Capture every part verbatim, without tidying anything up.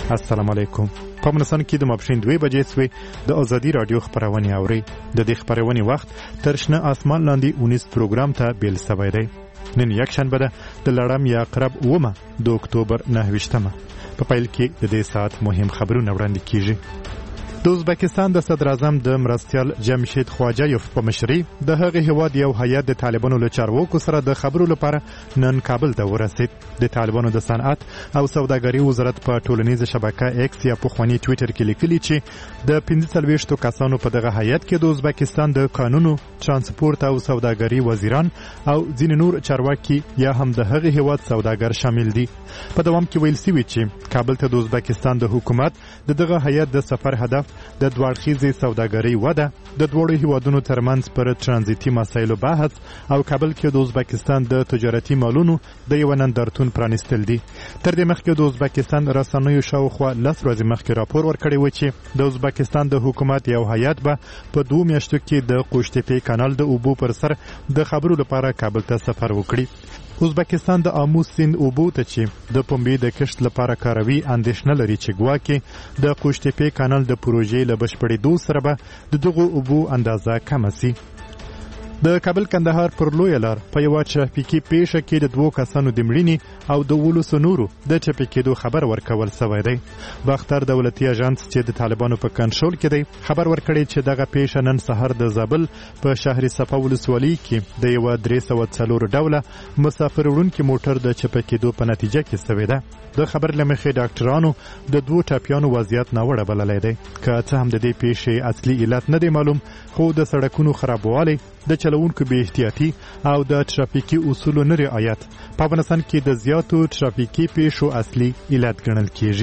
السلام علیکم. په افغانستان کې د ماپښین دوه بجې سوې د ازادي رادیو خبرونه اوري. د دې خبرونه وخت تر شنه اسمان لاندې اونیس پروګرام ته بیل سوی دی. نن یک شنبه ده د لړم یا عقرب اومه د اکتوبر نهه ویشتمه. په پیل کې د دې ساعت مهم خبرونه وړاندې کیږي. د ازبکستان د صدر اعظم د مرستیال جمشید خواجایف په مشرۍ د هغې هیواد یو هیئت د طالبانو له چارواکو سره د خبرو لپاره نن کابل ته ورسید. د طالبانو د صنعت او سوداګرۍ وزارت په ټولنیزه شبکه ایکس یا پخواني ټویټر کې لیکلي چې د پنځه څلوېښتو کسانو په دغه هیئت کې د ازبکستان د قانونو، ترانسپورت او سوداګرۍ وزیران او ځینې نور چارواکي یا هم د هغې هیواد سوداګر شامل دي. په دوام کې ویل شوي چې کابل ته د ازبکستان د حکومت د دغه هیئت د سفر هدف د دوړخیزې سوداګرۍ وده، د دواړو هیوادونو ترمنځ پر ترانزیتي مسایلو بحث او کابل کې د ازبکستان د تجارتي مالونو د یو نندارتون پرانیستل دي. تر دې مخکې د ازبکستان رسنیو شاوخوا لس ورځې مخکې راپور ورکړی و چې د ازبکستان د حکومت یو هیئت به په دوه میاشتو کې د قوشتېپې کانال د اوبو پر سر د خبرو لپاره کابل ته سفر وکړي. ازبکستان د آمو سیند اوبو ته چې د پنبې د کښت لپاره کاروي اندېښنه لري چې ګواکې د قوشتېپې کانال د پروژې له بشپړېدو سره به د دغو اوبو اندازه کمه سي. د کابل کندهار پر لویه لار په یوه ترافیکي پیښه کې د دوو کسانو د مړینې او د اوولسو نورو د چپې کېدو خبر ورکول سوی دی. باختر دولتي اژانس چې د طالبانو په کنټرول کې دی خبر ورکړی چې دغه پیښه نن سهار د زابل په شهر صفا ولسوالۍ کې د یوه درې سوه څلور ډوله مسافر وړونکي موټر د چپه کېدو په نتیجه کې سوې ده. د خبر له مخې ډاکټرانو د دوو ټپیانو وضعیت ناوړه بللی دی. که څه هم د دې پیښې اصلي علت نه دی معلوم، خو د سړکونو خرابوالی، د چلوونکو بې احتیاطي او د ترافیکي اصولو نه رعایت په افغانستان کې د زیاتو ترافیکي پیښو اصلي علت ګڼل کیږي.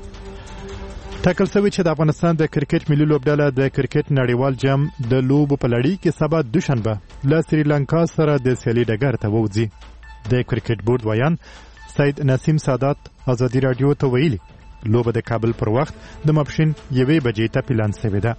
ټاکل شوی چې د افغانستان د کرکټ ملي لوبډله د کرکټ نړیوال جام د لوبو په لړۍ کې سبا دوشنبه له سریلانکا سره د سیالي ډګر ته ووځي. د کرکټ بورډ ویان سید نسیم سادات ازادي رادیو ته ویلي لوبه د کابل پر وخت د ماپښین یوې بجې ته پلان شوې ده.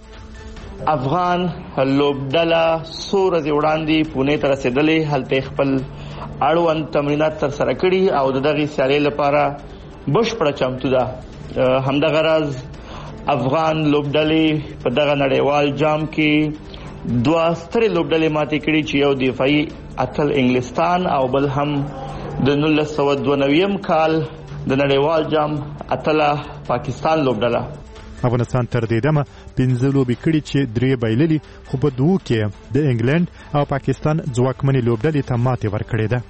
افغان لوبډله څو ورځې وړاندې پونې ته رسېدلې، هلته خپل اړوند تمرینات ترسره کړي او د دغې سیالۍ لپاره بشپړه چمتو ده. همدغه راز افغان لوبډلې په دغه نړیوال جام کې دوه سترې لوبډلې ماتې کړي چې یو دفاعي اتل انګلستان او بل هم د نولس سوه دوه نوي کال د نړیوال جام اتله پاکستان لوبډله. افغانستان تر دې دمه پنځه لوبې کړي چې درې بایللي، خو په دوو کې د انګلند او پاکستان ځواکمنې لوبډلې ته ماتې ورکړې ده.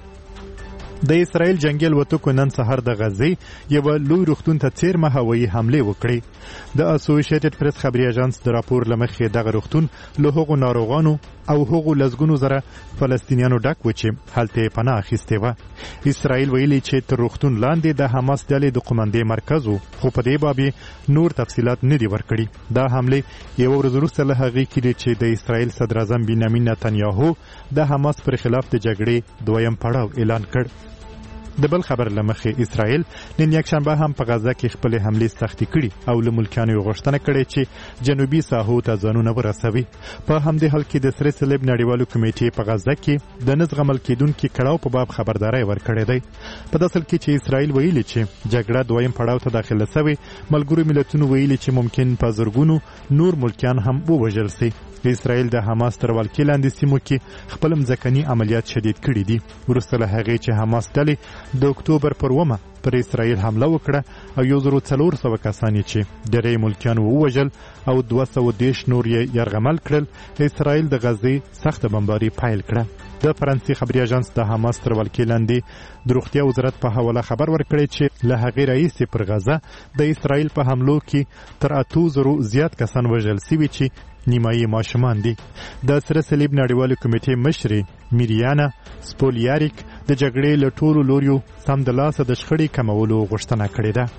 د اسرائیل جنگي الوتکو نن سهار د غزې یوه لوی روغتون ته څیرمه هوایي حملې وکړې. د اسوسییټډ پریس خبري اژانس د راپور له مخې دغه روغتون له هغو ناروغانو او هغو لسګونو زره فلسطینیانو ډک و چې هلته یې پناه اخیستې وه. اسرائیل ویلي چې تر روغتون لاندې د حماس ډلې د قومندې مرکز و، خو په دې باب نور تفصیلات نه دي ورکړي. دا حملې یوه ورځ وروسته له هغې کېدې چې د اسرائیل صدر اعظم بنیامین نتنیاهو د حماس پر خلاف د جګړې دویم پړاو اعلان کړ. د بل خبر له مخې اسرائیل نن یکشنبه هم په غزه کې خپلې حملې سختې کړي او له ملکیانو یې غوښتنه کړې چې جنوبي ساحو ته ځانونه ورسوي. په همدې حال کې د سره صلیب نړیوالو کمیټې په غزه کې د نه زغمل کېدونکي کړاو په باب خبرداری ورکړی دی. په داسې حال کې چې اسرائیل ویلي چې جګړه دویم پړاو ته داخله سوې، ملګرو ملتونو ویلي چې ممکن په زرګونو نور ملکیان هم ووژل سي. اسرائیل د حماس تر ولکې لاندې سیمو کې خپل مځکني عملیات شدید کړي دي. وروسته له هغې چې حماس ډلې د اکتوبر پر اوومه پر اسرائیل حمله وکړه او یو زرو څلور سوه کسان یې چې درې ملکیان ووژل او دوه سوه دېرش نور یې یرغمل کړل، اسرائیل د غزې سخته بمباري پیل کړه. د فرانسې خبري اژانس د حماس تر ولکې لاندې د روغتیا وزارت په حواله خبر ورکړی چې له هغې راهیسې پر غزه د اسرائیل په حملو کې تر اتو زرو زیات کسان وژل سوي چې نیمایي ماشومان دي. د سره صلیب نړیوالې کمیټې مشرې میریانا سپولیاریک د جګړې له ټولو لوریو سمدلاسه د شخړې کمولو غوښتنه کړې ده.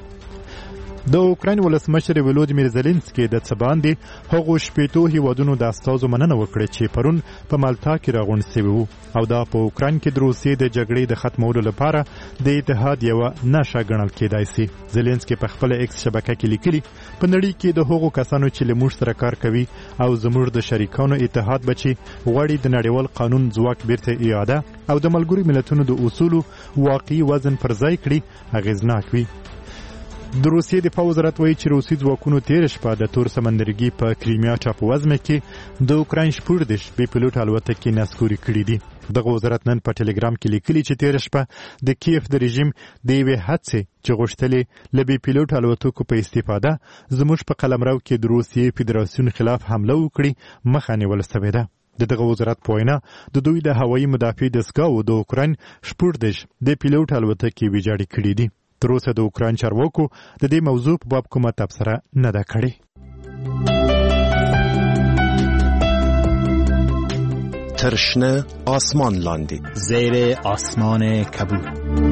د اوکراین ولسمشر ولودیمیر زلنسکي د څه باندې هغو شپېتو هیوادونو د استازو مننه وکړه چې پرون په مالټا کې راغونډ سوي وو او دا په اوکراین کې د روسیې د جګړې د ختمولو لپاره د اتحاد یوه نښه ګڼل کېدای سي. زلنسکي په خپله ایکس شبکه کې لیکلي په نړۍ کې د هغو کسانو چې له موږ سره کار کوي او زموږ د شریکانو اتحاد به چې غواړي د نړیوال قانون ځواک بیرته اعاده او د ملګرو ملتونو د اصولو واقعي وزن پر ځای کړي اغېزناک وي. د روسیې دفاع وزارت وایي چې روسي ځواکونو تېره شپه د تور سمندرګي په کریمیا ټاپووزمه کې د اوکراین شپږدېرش بې پیلوټ الوتکې نسکوري کړي دي. دغه وزارت نن په ټلګرام کې لیکلي چې تېره شپه د کیف د رژیم د یوې هڅې چې غوښتلې له بې پیلوټ الوتکو په استفاده زموږ په قلمرو کې د روسیې فدراسیون خلاف حمله وکړي مخه نیول سوې ده. د دغه وزارت په وینا د دوی د هوایي مدافع دستګاو د اوکراین شپږدېرش د پیلوټ الوتکې ویجاړې کړي دي. تر اوسه د اوکراین چارواکو د دې موضوع په باب کومه تبصره نه ده کړې. ترشنه آسمان لاندی زیر آسمان کبود.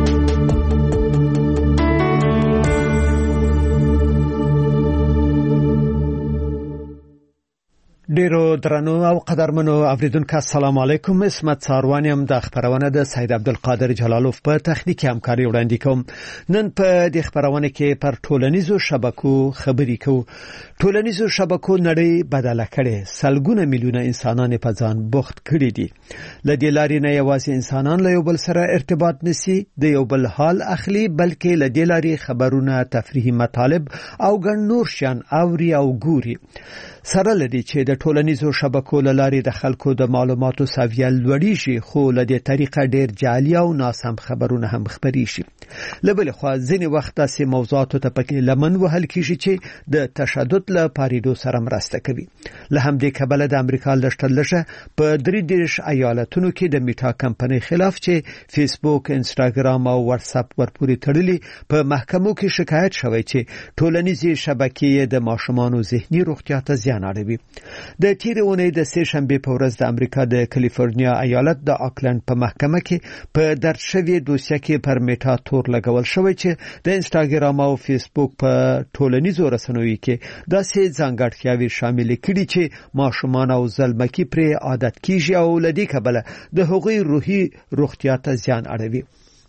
ډیرو درنو او قدرمنو اوریدونکو السلام علیکم. اسمت ساروانیم د خبرونه د سید عبدالقادر جلالوف په تخنیکی همکاري وړاندې کوم. نن په دې خبرونه کې پر ټولنیزو شبکو خبرې کوو. ټولنیزو شبکو نړۍ بدله کړې، سلګونه میلیونه انسانان په ځان بوخت کړي دي. ل دې لارې نه یوازې انسانان له یو بل سره ارتباط نسی، د یو بل حال اخلي، بلکې ل دې لارې خبرونه، تفریحي مطالب او ګڼ نور شیان اوري او ګوري. سره لدی چې د ټولنیزو شبکو لارې د خلکو د معلوماتو ساویه لوړیږي، خو له دې طریقه ډیر جعلي او ناسم خبرونه هم خپري شي. لبل خو ځینې وخت داسې موضوعاتو ته پکې لمن وهل کیږي چې د تشدد له پاریدو سره مرسته کوي. له همدې کبله د امریکا لشتلشه په درې دیرش ایالتونو کې د میټا کمپنۍ خلاف چې فیسبوک، انستاګرام او واتس اپ ورپورې تړلي په محکمو کې شکایت شوی چې ټولنیزې شبکې د ماشومانو ذهني روغتیا ته زیان اړوي. د تیرې اونۍ د سه شنبه په ورځ د امریکا د کالیفورنیا ایالت د آکلند په محکمه کې په درج شوی دوسیه کې پر میټا تور لګول شوی چې د انستاګرام او فیسبوک په ټولنیزو رسنیو کې داسې ځانګړتیاوې شامل کړي چې ماشومان او زلمکي پرې عادت کیږي او لدی کبله د هغوی روحي روغتیا ته زیان اړوي.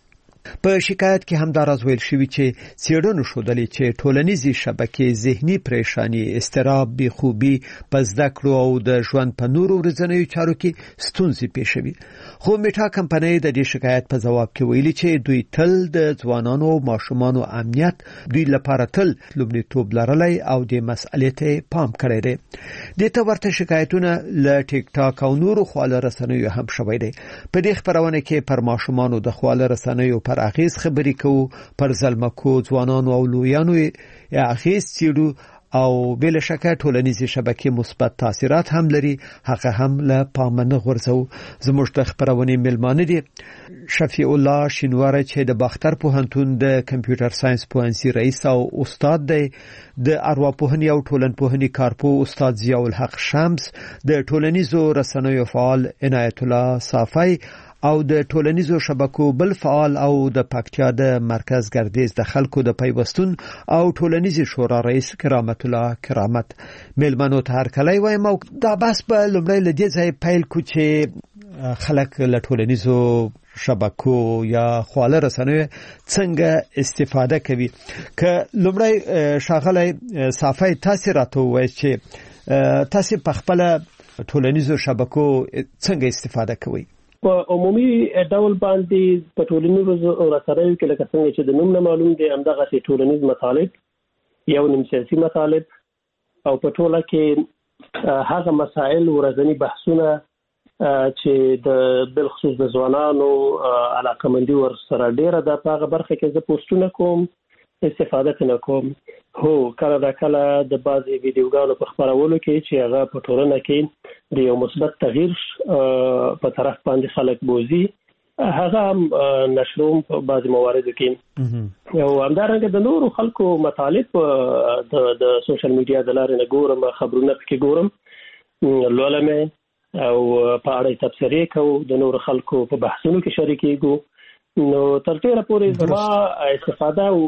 په شکایت کې هم دا راز ویل شوی چې څېړنو ښودلې چې ټولنیزې شبکې ذهني پریشانی، اضطراب، بې خوبي، په زده کړو او د ژوند په نورو ورځنیو چارو کې ستونزې پیښوي. خو میټا کمپنۍ د دې شکایت په جواب کې ویلي چې دوی تل د ځوانانو او ماشومانو امنیت دوی لپاره تل لومړیتوب لرلی او د مسئلې ته پام کړی دی. د ته ورته شکایتونه له ټیک ټاک او نورو خواله رسنیو هم شوی دی. په دې خبرونه کې پر ماشومانو د خواله رسنیو پر اغیز خبرې کوو، پر زلمکو، ځوانانو او لویانو اغیز څیړو او بل شکه ټولنیزې شبکې مثبت تاثیرات هم لري، هغه هم له پامه نه غورځو. زموږ د خبرونې ملمانه دي شفیع الله شینواره چې د باختر پوهنتون د کمپیوټر ساينس پوهنځي رئیس او استاد دی، د ارواپوهنې او ټولنپوهنې کارپو استاد ضیاء الحق شمس، د ټولنیزو رسنیو فعال عنایت الله صافی او د ټولنیزو شبکو بل فعال او د پکتیا د مرکز ګردیز د خلکو د پیوستون او ټولنیزي شورا رئیس کرامت الله کرامت. ملمنو ته هرکلی وایم او دا بس په لومړی لدې ځای پیل کو چې خلک له ټولنیزو شبکو یا خواله رسنیو څنګه استفاده کوي. که لومړی شاغلی صافی تاسو راته وایي چې تاسو په خپل ټولنیزو شبکو څنګه استفاده کوئ؟ په عمومي ډول باندې په ټولنیزو رسنیو کې لکه څنګه چې د نوم نه معلوم دی همدغه سي ټولنیز مطالب، یو نیم سیاسي مطالب او په ټوله کې هغه مسائل ورځنی بحثونه چې د بل خصوص د ځوانانو علاقمندي ور سره ډیره ده په هغه برخه کې زه پوسټونه کوم، استفاده کنه کوم. هو کله دا کله د بعضي ویډیوګانو په خبرولو کې چې هغه په ټولنه کې د یو مثبت تغییر په طرف باندې خلک بوزي، هغه هم نشروم په بعضي مواردو کې. او همدارنګه د نورو خلکو مطالب د د سوشل میډیا د لارې نه ګورم، خبرونه پکې ګورم، لولم او په اړه تبصرې کوو، د نورو خلکو په بحثونو کې شریکېږو. نو تر ډیره پورې زما استفاده او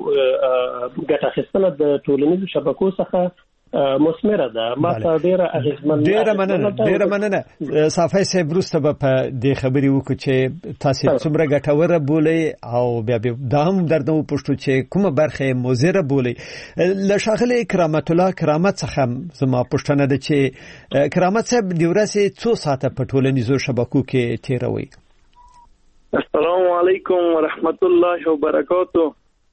ګټه اخیستنه د ټولنیزو شبکو څخه مثمره ده. ما ته ډیره اغیزمن ډیره مننه ډیره مننه صافی صاحب. وروسته به په دې خبرې وکړو چې تاسو څومره ګټوره بولئ او بیا به دا هم درته وپوښتو چې کومه برخه مضره بولئ. له ښاغلي کرامت الله کرامت څخه زما پوښتنه ده چې کرامت صاحب د ورځې څو ساعته په ټولنیزو شبکو کې تیروي؟ السلام علیکم ورحمت الله وبرکاتہ.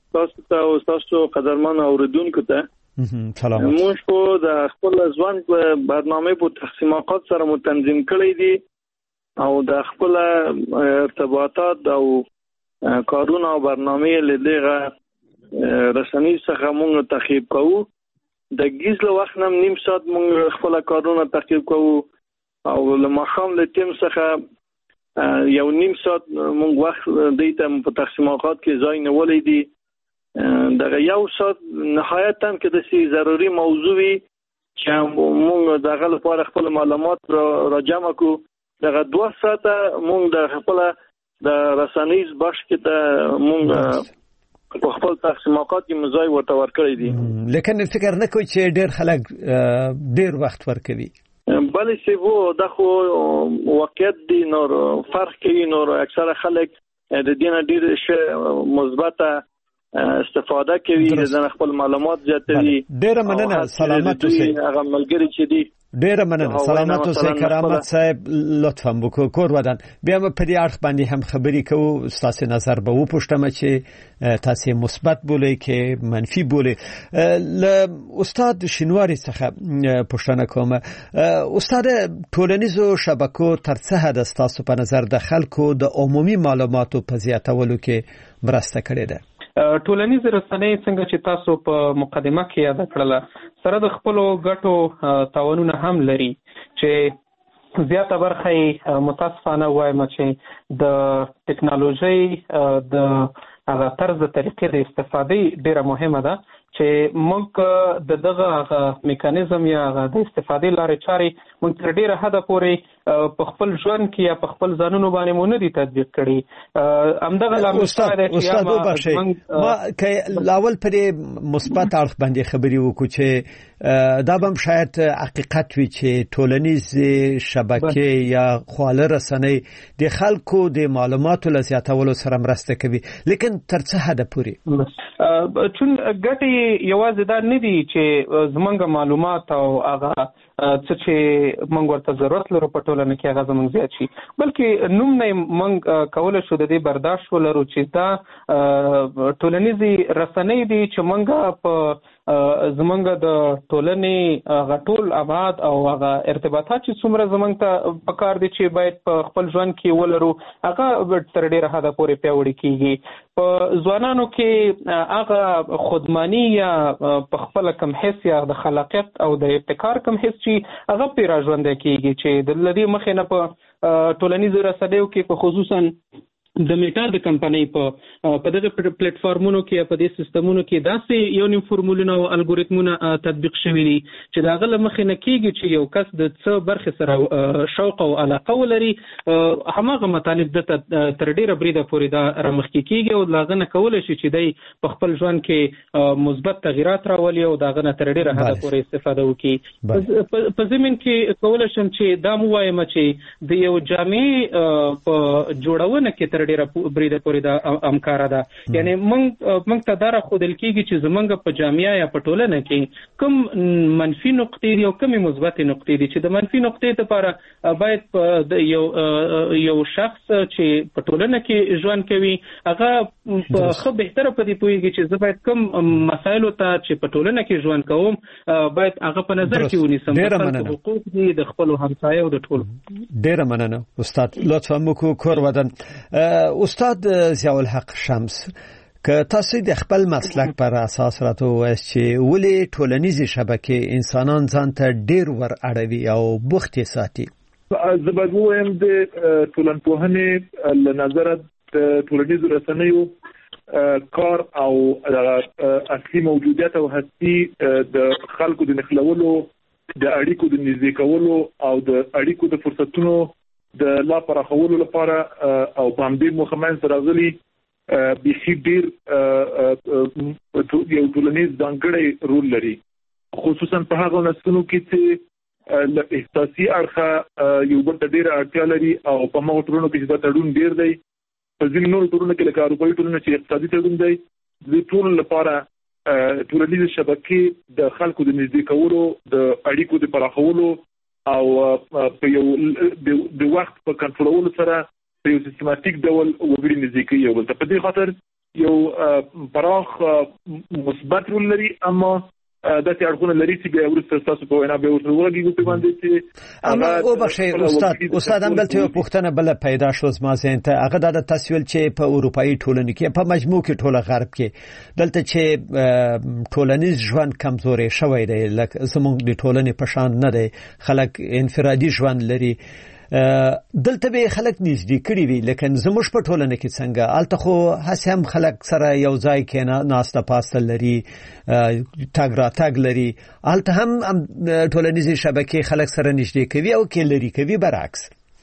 تاسو ته او تاسو قدرمن اوریدونکو ته سلام. موږ په د خپل ځوان په برنامه په تقسیمات سره متنظیم کړی دي او د خپل ارتباطات او کارونه او برنامه لدغه رسنۍ څخه موږ تعقیب کوو. د ګیزله وخت نم نیم ساعت موږ خپل کارونه تعقیب کوو او له ماښام له ټیم څخه یو نیم ساعت موږ وخت دیته په تقسیمات کې ځای نیولې دي. دغه یو ساعت نهایتا کې د سي ضروري موضوعي چې موږ دغه لپاره خپل معلومات را جمع کو. دغه دوه ساعته موږ د خپل د رسنیز بخش کې ته موږ په خپل تقسیمات کې مزای ورته ورکړی دي. لیکن فکر نه کوي چې ډېر خلک ډېر وخت ورکوي. بله سی وو د خو واقعیت دی نور فرق کوي. نور اکثر خلک د دې نه ډېر مثبت استفاده کوي د خپل معلومات زیاتوي. ډېر مننه. سلامت اوسئ. هغه ملګری چې دی ډېر مننه. سلامت اوسئ. کرامت صاحب لطفا وکړو کور ودان بیا په دې اړه باندې هم خبرې کوو. تاسو نظر به وپوښتم چې تاسو مثبت بولئ کې منفي بولئ. ل استاد شینواری څخه پوښتنه کوم. استاد ټولنیزو شبکو تر څه حد تاسو په نظر د خلکو د عمومي معلوماتو په زیاتولو کې مرسته کړې ده؟ ټولنیز رسنۍ څنګه چې تاسو په مقدمه کې یاد کړل سره د خپل ګټو تاوانونه هم لري چې زیاته برخه یې متاسفانه وایم چې د ټکنالوژي د هغه طرز طریقې د استفادې ډیره مهمه ده چې موږ د دغه میکانیزم یا د استفادې لارې چارې موږ تر ډیره حده پورې په خپل ژوند کې یا په خپل ځانونو باندې مونږ نه دي تطبیق کړي. همدغه لامل استاد استاد وبخښئ ما که لاول پرې مثبت اړخ باندې خبرې وکړو چې دا به شاید حقیقت وي چې ټولنیز شبکې یا خواله رسنۍ د خلکو د معلوماتو له زیاتولو سره مرسته کوي لیکن تر څه حده پورې چون ګټې یوازې دا نه دي چې زمونږ معلومات او هغه څه چې موږ ورته ضرورت لرو په ټولنه کې هغه زموږ زیات شي بلکې نوم نه موږ کولی شو د دې برداشت ولرو چې دا ټولنیزې رسنۍ دي چې موږ په زمونږ د ټولنې هغه ټول ابعاد او هغه ارتباطات چې څومره زمونږ ته پکار دي چې باید په خپل ژوند کې ولرو هغه تر ډېره حده پورې پیاوړي کیږي. په ځوانانو کې هغه خودمانی یا په خپل کم حس یا د خلاقیت او د ابتکار کم حس چې هغه پې را ژوندی کیږي چې د لدې مخې نه په ټولنیزو رسنیو کې په خصوصا د میټا د کمپنۍ په په دغه پلیټ فارمونو کې په دې سیستمونو کې داسې یو نیم فورمولونه او الګوریتمونه تطبیق شوي دي چې د هغه له مخې نه کېږي چې یو کس د څه برخې سره شوق او علاقه ولري هماغه مطالب دته تر ډېره بریده پورې دا رامخکې کېږي او د هغه نه کولی شي چې دی په خپل ژوند کې مثبت تغیرات راولي او د هغه نه تر ډېره حده پورې استفاده وکړي. په ضمن کې کولی شم چې دا مو وایم چې د یو جامع په جوړونه کې تر ډیره بریده پورې دا امکاره ده. یعنی موږ موږ ته دا راښودل کېږي چې زموږ په جامعه یا په ټولنه کې کوم منفي نقطې دي او کومې مثبتې نقطې دي چې د منفي نقطې لپاره باید په یو یو شخص چې په ټولنه کې ژوند کوي هغه په ښه بهتره په دې پوهېږي چې زه باید کوم مسایلو ته چې په ټولنه کې ژوند کوم باید هغه په نظر کې ونیسم. ډېره حقوق دي د خپلو همسایو د ټولو. ډېره مننه استاد. لطفا مو کور ودان. استاد ضیاء الحق شمس که تاسو د خپل مسلک پر اساس راته وایئ چې ولې ټولنیزې شبکې انسانان ځان ته ډېر ور اړوي او بوخت یې ساتي؟ زه به ووایم د ټولنپوهنې له نظره د ټولنیزو رسنیو کار او اصلي موجودیت او هستي د خلکو د نښلولو د اړیکو د نږدې کولو او د اړیکو د فرصتونو د لا پراخولو لپاره او باندې مخمن سره غلي بيخي ډیر یو ټولنیز ځانګړی رول لري خصوصا په هغه نسلونو کې چې ل احساسي اړخه یو بل ډیر اړتیا لري او په موږ ټولنو کې د تړون ډیر دی. په ځینو نورو ټولنو کې لکه اروپایي ټولنو چې اقتصادي تړون دی د ټول لپاره ټولنیز شبکې د خلکو د نږدې کولو د اړیکو د پراخولو او په یو د وخت په کنټرولولو سره په یو سیستماتیک ډول وګړي نږدې کوي. او په دې خاطر یو پراخ مثبت رول لري اما د څه اړخونه لري چې به ورسره تاسو په وینا به ورته ورګي په باندې چې اما او بخښه استاد استاد هم دلته پښتنه بل پیدا شو زما ذهن ته هغه د تسویل چې په اروپאי ټولنه کې په مجموع کې ټوله غرب کې دلته چې ټولنیز ژوند کمزوري شوی دی لکه زموږ د ټولنې په شان نه دی خلک انفرادي ژوند لري دلته به خلک نږدې کړي وي لکه زموږ په ټولنه کې څنګه الته خو هڅه هم خلک سره یو ځای کې نه ناسته پاسته لري تاګ را تاګ لري الته هم ټولنیزې شبکې خلک سره نږدې کوي او کې لري کوي برعکس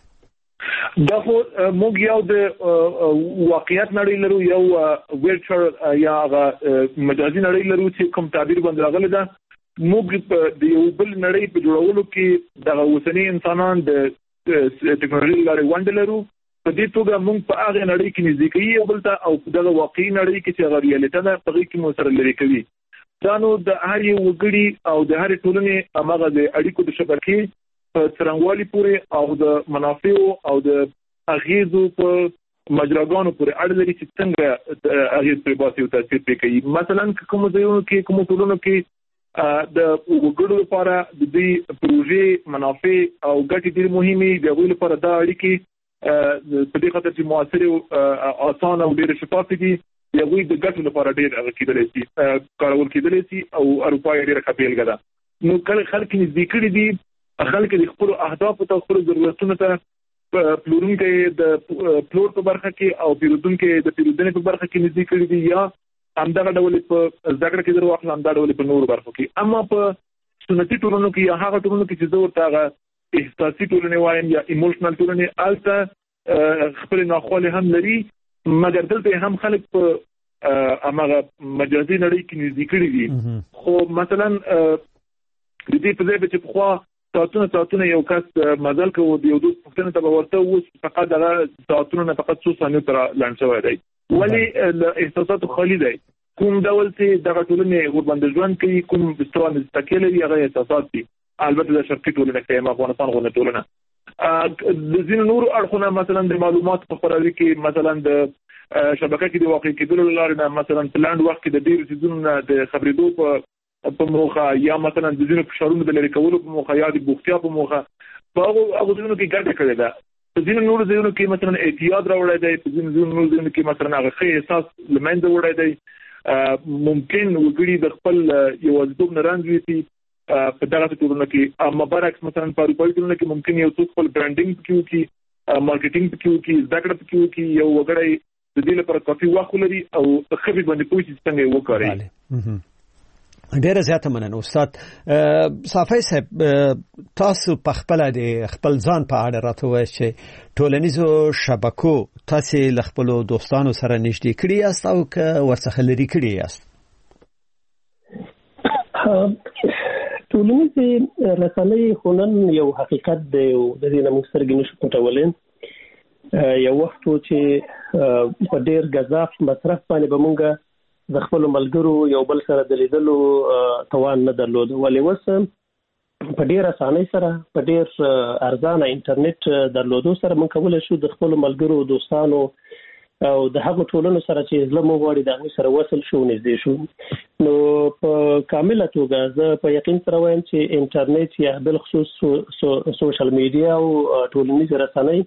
دا خو موږ یو د واقعیت نړۍ لرو یو ویرچوال یا مجازي نړۍ لرو چې کوم تعبیر باندې راغلی ده موږ د یو بل نړۍ په جوړولو کې د اوسنی انسانان د ټیکنالوژي لارې وندلرو په دې توګه موږ په هغه نړۍ کې نزدیکي یو بل ته او د واقعي نړۍ کې چې غریالیته ده په کې مو سره لري کوي دا نو د هر یو وګړي او د هر ټولنې هغه د اړیکو د شبکې په څرنګوالي پورې او د منافعو او د اغیزو په مجراګانو پورې اړه لري چې څنګه اغیز پر باسي او تاثیر کوي مثلا کوم ځایونو کې کوم ټولنو کې د وګړو لپاره د دې پروژې منافع او ګټې ډېر مهمه دي د لپاره دا اړیکې په دې خاطر چې موثر او آسان او ډېر شفاف دي یوه د ګټو لپاره ډېر هغه کېدلی شي کارول کېدلی شي او اروپا یې ډېره ښه بیلګه ده نو کله خلک نږدې کړي دي خلک د خپلو اهدافو ته خپلو ضرورتونو ته پلورونکي د پلور په برخه کې او پیرودونکي د پیرودنې په برخه کې نږدې کړي دي یا همدغه ډول په ذکر کې درو اخلم دا ډول په نور برخو کې اما په سنتي ټولنو کې یا هغه ټولنو کې چې زه ورته هغه احساسي ټولنې وایم یا ایموشنل ټولنې الته خپل ناخواله هم لري مګر دلته هم خلک په هغه مجازي نړۍ کې نږدې کړي دي خو مثلا د دې په ځای چې په خوا ساعتونه ساعتونه یو کس مزل کوي د یو دوست پښتنه ته ورته اوس فقط دغه ساعتونه نه فقط څو ثانیې تر لاندې شوی دی ولی احساسات خالی دی کوم ډول چې دغه ټولنې ورباندې ژوند کوي کوم ستوان مستقل لري هغه احساسات دي البته د شرقي ټولنه کې افغانستان غوښنه ټولنه د ځینو نور اړخونه مثلا د معلومات په خورالي کې مثلا د شبکې کې د واقع کېدلو لپاره مثلا پلاند وخت کې د ډیر سيزونو د خبرېدو په په موخه یا مثلا د ځینو فشارونو د لري کولو په موخه یا د بوختیا په موخه په هغه ځینو کې ګټه کړې ده په ځینو نور ځینو کې مثلا اعتیاد راوړی دی په ځینو نور ځینو کې مثلا هغه ښه احساس لمنځه وړی دی ممکن وګړي د خپل یوازیتوب نه رانځي چې په دغه ټولنه کې اما برعکس مثلا په اروپایي ټولنه کې ممکن یو څوک خپل برانډینګ پکې وکړي مارکیټینګ پکې وکړي ذکر پکې وکړي یو وګړی د دې لپاره کافي وخت لري او خبرې باندې پوه شي څنګه وکړي ډیره زیاته مننه استاد صافی صاحب تاسو په خپل د خپل ځان په اړه راته وایئ چې ټولنیزو شبکو تاسو له خپل دوستانو سره نږدې کړي یاست او که ورڅخه لري کړي یاست ټولنیزې رسنۍ خو نن یو حقیقت دی او د دې نه موږ سترګې نشو پټولی یو وخت و چې په ډېر ګزاف مصرف باندې به موږ د خپل ملګرو یو بل سره د لیدلو توان نه درلود ولې وسه په ډیر اسانۍ سره په ډیر ارزانه انټرنیټ درلودو سره موږ کولای شو د خپل ملګرو دوستانو او د هغو ټولنو سره چې زله مو غواړي د هغوی سره وصل شو نږدې شو نو په کامله توګه زه په یقین سره وایم چې انټرنیټ یا بالخصوص سو سوشل میډیا او ټولنیز رسنۍ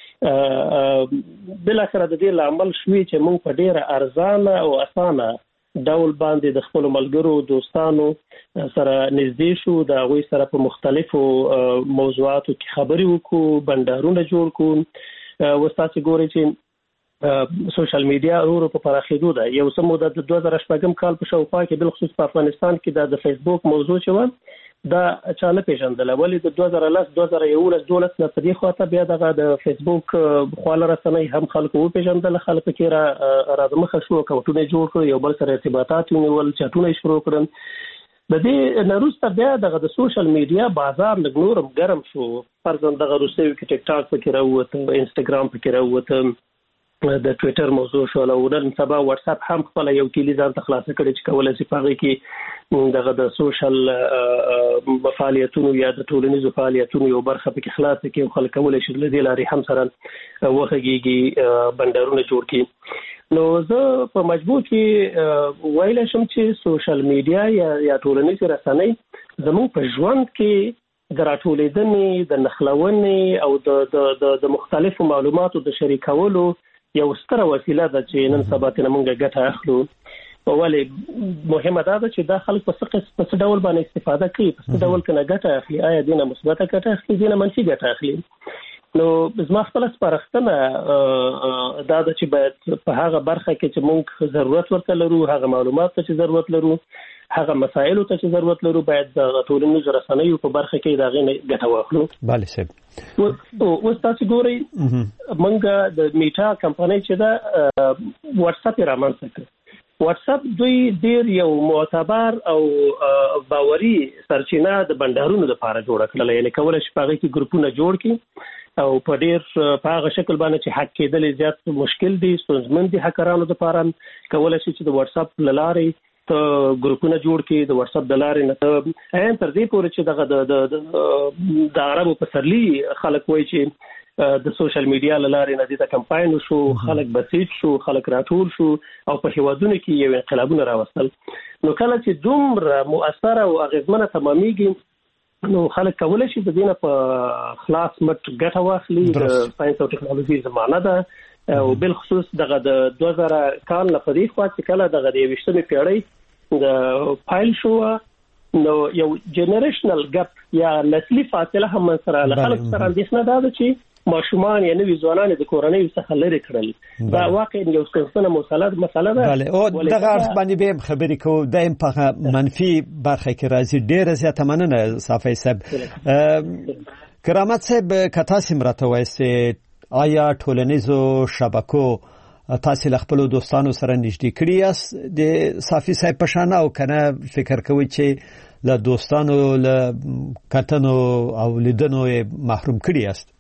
بل اخر د دې لامل شوی چې موږ په ډیره ارزانه او اسانه ډول باندې د خپل ملګرو دوستانو سره نږدې شو د هغوی سره په مختلفو موضوعاتو کې خبرې وکړو بندرونه جوړ کړو وستاسو ګوري چې سوشل میډیا ورو په پراخېدو ده یو څه موده د دوه زره شپږم کال په شاوخوا کې بالخصوص په افغانستان کې د فیسبوک موضوع چې و دا چاله پیژندل ولې د دوه زره لس دوه زره یولس دولس نه په دې خاطر بیا دغه د فیسبوک خواله رسنۍ هم خلکو پیژندل خلک کې را راځمخه شو کوټونه جوړ کړ یو بل سره ارتباطات ونیول چټونه شروع کړل د دې نروسته بیا دغه د سوشل میډیا بازار لګنورم ګرم شو فرضاً دغه روسي کې ټیک ټاک پکې راووت انستګرام پکې راووت د ټوئیټر موضوع شو او نن سبا واتس اپ هم خپل یو کلی ځان ته خلاص کړي چې کولای شي په هغه کې دغه د سوشل فعالیتونو یا د ټولنیزو فعالیتونو یو برخه پکې خلاص کړي او خلک کولای شي د دې لارې هم سره وخیږي بندرونه جوړ کړي. نو زه په مجبور کې ویل شم چې سوشل میډیا یا یا ټولنیزې رسنۍ زموږ په ژوند کې د راټولېدنې د نښلونې او د د مختلفو معلوماتو د شریکولو یو ستره وسیله ده چې نن سبا ته موږ ګټه اخلو. ولې مهمه ده چې دا خلک په څه په څه ډول باندې استفاده کوي، په څه ډول کنه ګټه اخلي، آیا دینه مثبته ګټه اخلي دینه منفي ګټه اخلي. نو زما خپل سپارښتنه دا ده چې باید په هغه برخه کې چې موږ ضرورت ورته لرو، هغه معلومات ته چې ضرورت لرو، هغه مسایلو ته چې ضرورت لرو، باید د ټولنیزو رسنیو په برخه کې دا غي ګټه واخلو. bale صاحب او تاسو ګورئ موږ د میټا کمپنۍ چې دا واتس اپ رامنځته کړ. واتس اپ دوی ډیر یو معتبر او باوري سرچینه د بندرونو لپاره جوړ کړل، یعنی کولای شي په هغه کې ګروپونه جوړ کړي او په ډیر په هغه شکل باندې چې حق کېدل زیات مشکل دي، ستونزمن دي هکرانو لپاره کولای شي چې د واتس اپ لارې ته ګروپونه جوړ کړي، د واتس اپ د لارې نه ته عین تر دې پورې چې دغه د عربو په سرلی خلک وایي چې د سوشل میډیا لارې نه د کمپاین شو، خلک بسیج شو، خلک راټول شو او په هیوادونو کې یو انقلابونه راوستل. نو کله چې دومره مؤثره او اغیزمنه تمامېږي نو خلک کولای شي د دینه په خلاص مټ ګټه واخلي. د ساينس او ټکنالوژي زمانه ده او بل خصوص دغه د دوه زره کال نه پدې خوا چې کله دغه د یوشتمې پیړۍ د فایل شو نو یو جنریشنل ګپ یا نسلی فاصله هم سره خلک سره اندېښنه ده چې ماشومان یا نوي ځوانان د کورنۍ څخه لري کړل. دا واقعا یو څه مسله مسله ده. بله او دغه اړخ باندې به خبرې کوو دایم په منفي برخه کې راځي. ډیره زیاته مننه صافی صاحب. کرامت صاحب کتا سمراته وایسته آیا ټولنیزو شبکو تاسو خپل دوستانو سره نږدې کړی یاست د صافی صاحب په شان او کنه فکر کوئ چې له دوستانو له کتنو او لیدنو محروم کړی یاست؟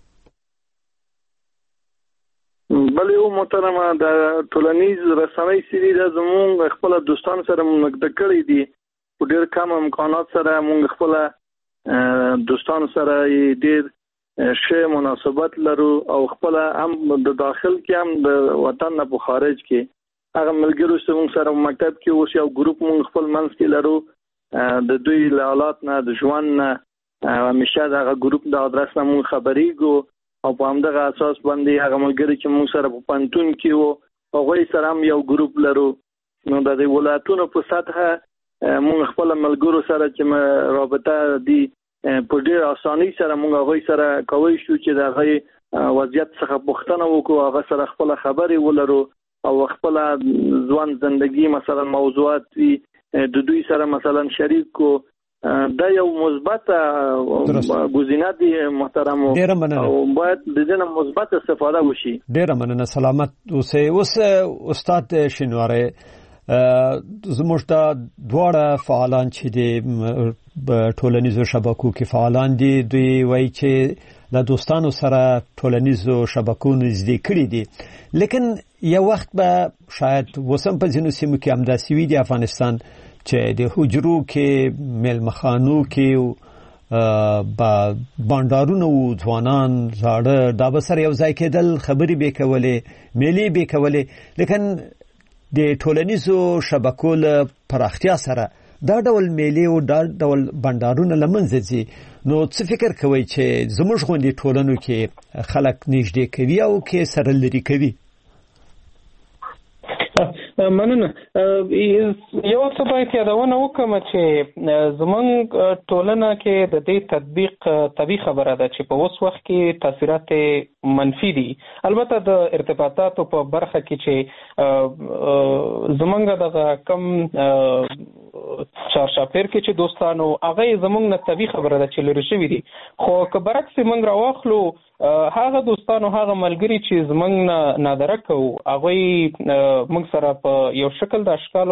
بلې او محترمه د ټولنیز رسنۍ سری د زموږ خپل دوستان سره نږدې کړی دي، په ډېر کم امکانات سره موږ خپل دوستان سره ډېر شه مناسبت لرو او خپل هم د داخل کې هم د وطن نه په خارج کې هغه ملګرو سره سره مکتب کې اوس یو ګروپ موږ خپل منځ کې لرو د دوی له حالات نه د ژوند نه همیشه دغه ګروپ د ادرس نه موږ خبرېږو او په همدغه اساس باندې هغه ملګري چې موږ سره په پانتون کې وو هغوی سره هم یو ګروپ لرو. نو د دې ولایتونو په سطحه موږ خپل ملګرو سره چې رابطه دي په ډېر اسانۍ سره موږ هغوی سره کولی شو چې د هغې وضعیت څخه پوښتنه وکړو، هغه سره خپله خبرې ولرو او خپله ژوند زندګي مثلا موضوعات وي د دوی سره مثلا شریک کو. دا یو مثبت گزینه دی محترم او باید د دې نه مثبت استفاده وشي. ډیره مننه. سلامت اوسئ. اوس استاد شینواری زموږ د دواړه فعالان چې د ټولنیزو شبکو کې فعالان دي دوی وایي چې د دوستانو سره ټولنیزو شبکو نږدې کړي دي، لیکن یو وخت به شاید وسم په ځینو سیمو کې هم داسې وي د افغانستان چې د حجرو کې میلمخانو کې با بانډارونو ځوانان زاړه دا به سره یو ځای کېدل، خبرې به کولې، میلې به کولې، لیکن د ټولنیزو شبکو له پراختیا سره دا ډول میلې او دا ډول بانډارونه له منځه ځي. نو څه فکر کوئ چې زموږ غوندې ټولنو کې خلک نږدې کوي او کې سره لري کوي؟ مننه. یو څه باید یادونه وکړم چې زمونږ ټولنه کې د دې تطبیق طبیعي خبره ده چې په اوس وخت کې تاثیرات منفي دي. البته د ارتباطاتو په برخه کې چې زمونږ دغه کم چارشاپیر کې چې دوستانو هغه زمونږ نه طبیعي خبره ده چې لري شوي دي، خو که برعکس موږ راواخلو هغه دوستانو هغه ملګري چې زمونږ نه نادره کوو هغوی موږ سره په یو شکل د اشکالو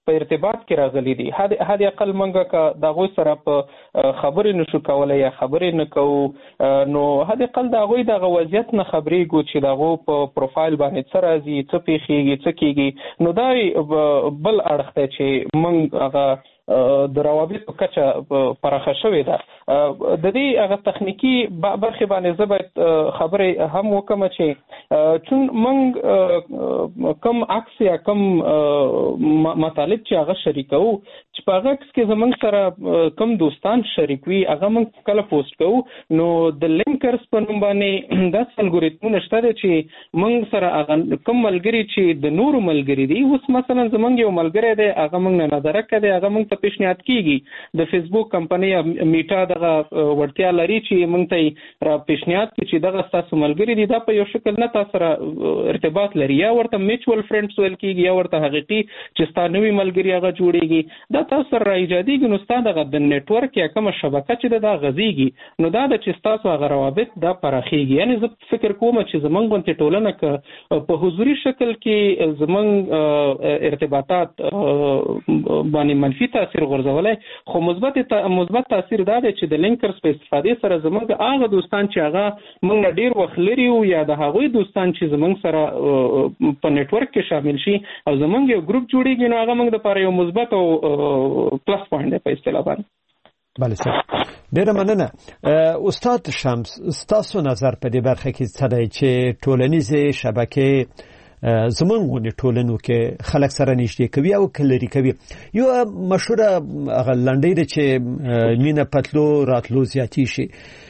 په ارتباط کې راغلي دي. هدي اقل منګه که د هغوی سره په خبرې نشو کولی یا خبرې نه کوو نو هدي اقل د هغوی دغه وضعیت نه خبرېږو چې د هغو په پروفایل باندې څه راځي، څه پیښېږي، څه کېږي. نو دا بل اړخ دی چې موږ هغه د روابط په کچه پراخه شوې ده. د دې هغه تخنیکی برخې باندې زه باید خبرې هم وکړم چې چون موږ کم عکس یا کم مطالب چې هغه شریکوو چې په هغه عکس کې زموږ سره کم دوستان شریک وي هغه موږ کله پوسټ کوو نو د لینکرز په نوم باندې داسې الګوریتمونه شته دی چې موږ سره هغه کم ملګري چې د نورو ملګري دي، اوس مثلا زموږ یو ملګری دی هغه موږ نه نظرکه دی هغه موږ ته پیشنهاد کیږي د فیسبوک کمپنۍ میټا دغه وړتیا لري چې موږ ته را پیشنهاد کړي چې دغه ستاسو ملګري دي دا په یو شکل نه تاسو سره ارتباط لري یا ورته میچوال فرندز ویل کیږي یا ورته حقیقي چې ستاسو نوی ملګري هغه جوړیږي دا تاسو سره ایجادیږي. نو ستاسو دغه د نتورک یا کومه شبکه چې دا غزيږي نو دا د چې تاسو هغه روابط دا پراخیږي. یعنی زه فکر کوم چې زمونږ غونډه ټولنه ک په حضوري شکل کې زمونږ ارتباطات باندې منفي تاثیر غورځولای خو مثبت مثبت تاثیر دا دی چې د لینکرز په استفادې سره زمونږ هغه دوستان چې هغه موږ ډیر وخت لري او یا د هغوی دوستان چې زمونږ سره په نتورک کې شامل شي او زمونږ یو ګروپ جوړیږي نو هغه موږ لپاره یو مثبت او پلس پوینټ دی په اصطلاح باندې. بله صاحب ډیره مننه. استاد شمس ستاسو نظر په دې برخه کې څه دی چې ټولنیزې شبکې زمونږ غونډې ټولنو کې خلک سره نږدې کوي او کلري کوي؟ یو مشهوره هغه لنډۍ ده چې مینه پتلو راتلو زیاتی شي.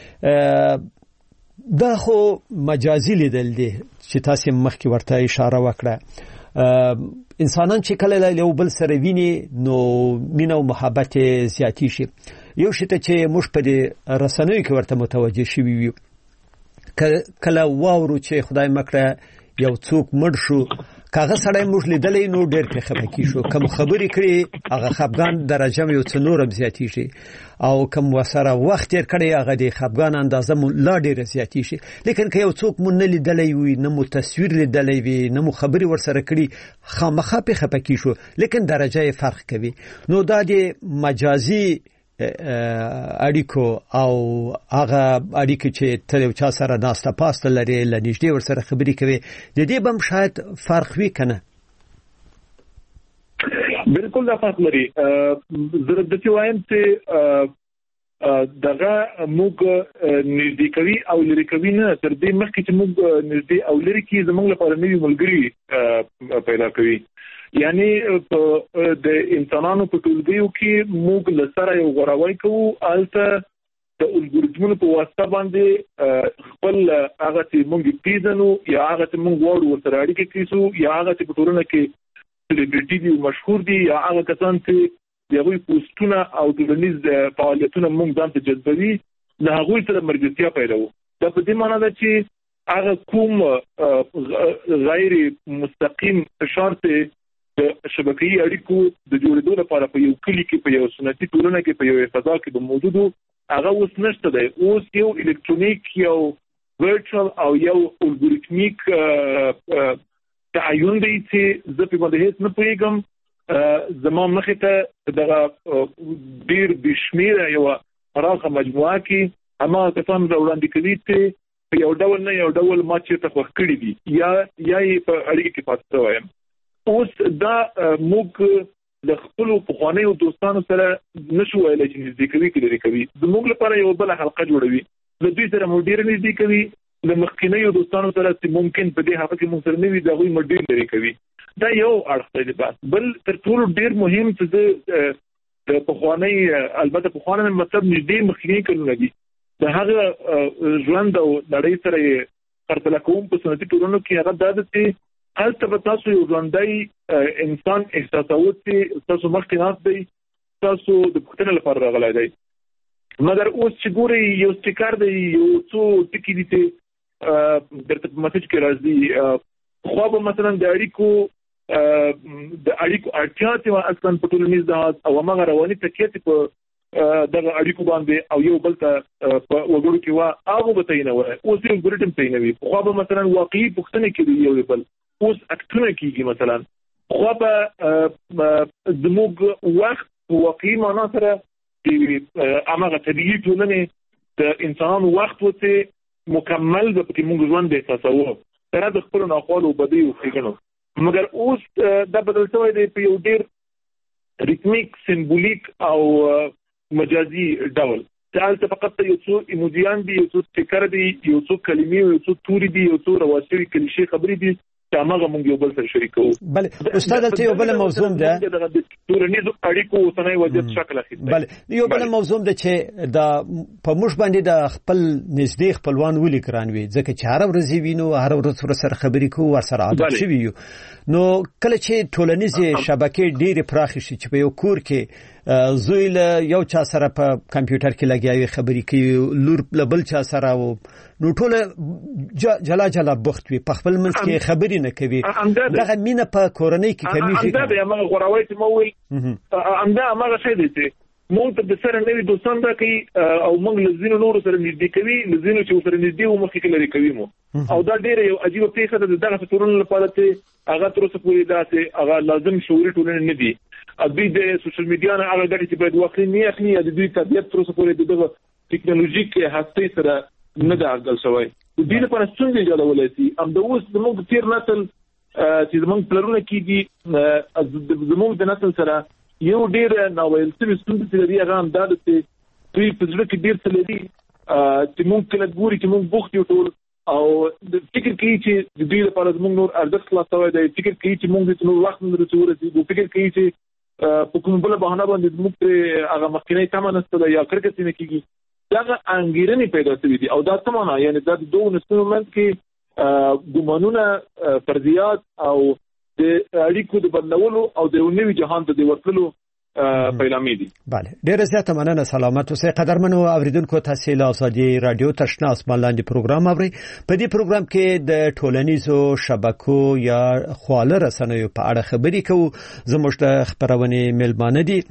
دا خو مجازي لیدل دي چې تاسو مخکې ورته اشاره وکړه. انسانان چې کله له یو بل سره ویني نو مینه او محبت زیاتی شي. یو شی ته چې موږ په دې رسنیو کې ورته متوجه شوي وي کله واورو چې خدای مکړه یو څوک مړ شو کاغه سړی موږ لیدلې نو ډېر په خپه کې شو کوم خبرې کړي هغه خپګان درجه یو څه نور زیاتی شي او کوم وسره وخت تیر کړي هغه د خپګان اندازه مو لا ډېر زیاتی شي. لیکن که یو څوک مون نه لیدلې وي نه مو تصویر لیدلې وي نه مو خبرې ورسره کړي خامخا په خپه کې شو لیکن درجه فرق کوي. نو دا د مجازي اړیکو او هغه اړیکې چې تل یو چا سره ناسته پاسته لري لنیږدې ورسره خبرې کوي د دې بم شاید فرق وي کنه؟ بالکل دا فرق لري. زه د دې وایم چې دغه موږ نږدې کوي او لري کوي نه تر دې مخکې چې موږ نږدې او لري کې زموږ لپاره نوي ملګري پیدا کوي. یعنی د انسانانو په ټولګیو کې موږ لسره یو غوړاوی کوو الته د الګوریتمونو په واسطه باندې خپل هغه چې موږ پیژنو یا هغه چې موږ وړو ورسره اړیکې کیسو یا هغه چې په ټولنه کې سلیبریټي دي مشهور دي یا هغه کسان چې دغوی پوسټونه او ټولنیز فعالیتونه موږ ځان ته جذبوي د هغوی سره مرګتیا پیدا وو. دا په دې معنی ده چې هغه کوم غیر مستقیم شرط د شبکې اړیکو د جوړېدو لپاره په یو کلی کې په یو سنتي ټولنه کې په یو فضا کې د موجودو هغه اوس نشته دی. اوس یو الکترونیک یو ورچوال او یو الګوریتمیک تعین دی چې زه په باندې هیڅ نه پوهیږم. زما مخې ته دغه ډیر بشمیره یو پراخه مجموعه کې اما کسان وړاندې کوي چې په یو ډول نه یو ډول ما چې تخوخ کړی دي یا یا په اړیکه کې پاتې وایم. اوس دا موږ د خپل پخوانیو دوستانو سره نشو ویلای چې نږدې کوي کې لري کوي. زموږ لپاره یو بل حلقه جوړوي د دوی سره مو ډیر نږدې کوي. د مخکینیو دوستانو سره چې ممکن په دې حالت کې مو سره نه وي دا غوي مډیر لري کوي. دا یو اړخ دی. بس بل تر ټولو ډیر مهم څه د پخوانی البته پخوانی مطلب نږدې مخکینی کلونه دي د هغه ژوند او نړۍ سره پرتله کوم په سنتي ټولنو کې هغه د دې هلته به تاسو یو ژوندی انسان احساسوي چې تاسو مخکې ناست دی تاسو د پوښتنې لپاره راغلی دی. مګر اوس چې ګورئ یو سټیکر دی یو څو ټکي دي چې درته په میسج کې راځي خو به مثلا د اړیکو د اړیکو اړتیا چې اصلا په ټولنیز لحاظ او هغه رواني تکیه په دغه اړیکو باندې او یو بل ته په وګړو کې وا هغه به تعینوي. اوس یو ګریټم تعینوي خو به مثلا واقعي پوښتنه کوي یو بل اوس اکټونه کیږي مثلا خو په زموږ وخت واقعي معنا سره د هغه طبيعي ټولنې د انسان وخت وته مکمل به په موږ ژوند د احساسو تر د خپل ناخوالو بدی او ښېګڼو مګر اوس دا بدل شوی دی په یو ډېر ریتمیک سمبولیک او مجازي ډول چې فقط یو څو ایموجیان دي یو څو سټیکر دي یو څو کلمې یو څو توري دي یو څو رواجي کلیشې خبرې دي چې هغه موږ یو بل سره شریکو. بله استاد ته یو بل موضوع ده د تورنیزو اړیکو اوسنۍ وضعیت شکل اخیستی. بله یو بل موضوع ده چې دا په موږ باندې د خپل نږدې خپلوان ولي ګران وي ځکه چې هر ورځ وینو هر ورځ سره خبرې کوو ورسره عادت شوي یو نو کله چې ټولنیزې شبکې ډېرې پراخې شي چې په یو کور کې زوی له یو چا سره په کمپیوټر کې لګیاوي خبرې کوي لور له بل چا سره و نو ټول جلا جلا بوخت وي په خپل منځ کې خبرې نه کوي دغه مینه په کورنۍ کې کمیږي. دا به موږ غوړوي چې مو امدا هغه شی دی چې موږ ته د سره نوې دوستان راکړي او موږ لزینو نور سره نږدې کوي لزینو چې سره نږدې و مخکې لري کوي مو او دا ډېر یو عجیب پیښه ده دغه ټولنې لپاره چې هغه تر اوسه پورې داسې هغه لازم شعوري ټولنې نه دي ابي د سوشل میډیا نه هغه ډېر چې باید واقعي نه اخلي د دوی طبيعت تر اوسه پورې دغه ټکنالوژیک هسته سره نه دا اغل شوی د دې لپاره څنګه جوړولای شي ام د اوس زموږ تیر نسل چې زموږ پلرونه کېږي زموږ د نسل سره یو ډېر ناویل څه ستونزې لري هغه هم دا ده چې دوی په زړه کې ډېر څه لري چې موږ کله ګوري چې موږ بوخت یو ټول او د فکر کوي چې د دوی لپاره زموږ نور ارزښت خلاصوي دی فکر کوي چې موږ د نور وخت نه رسېږو فکر کوي چې په کوم بل بهانه باندې موږ هغه مخکینی تمه نشته یا کرکټ نه کیږي دا انګیرنې پیدا شوې دي او دا څه معنا یعنی دا د دوه نسلونو منځ کې ګمانونه فرضیات او د اړیکو د بدلولو او د نوي جهان ته د ورتلو پیلامې دي. بله ډېر زیاته مننه سلامت اوسئ قدرمنو اوریدونکو تاسو له ازادي رادیو تشنا اسمان لاندې پروګرام اورئ په دې پروګرام کې د ټولنیزو شبکو یا خواله رسنیو په اړه خبرې کوو زموږ د خبرونه ملمانه دي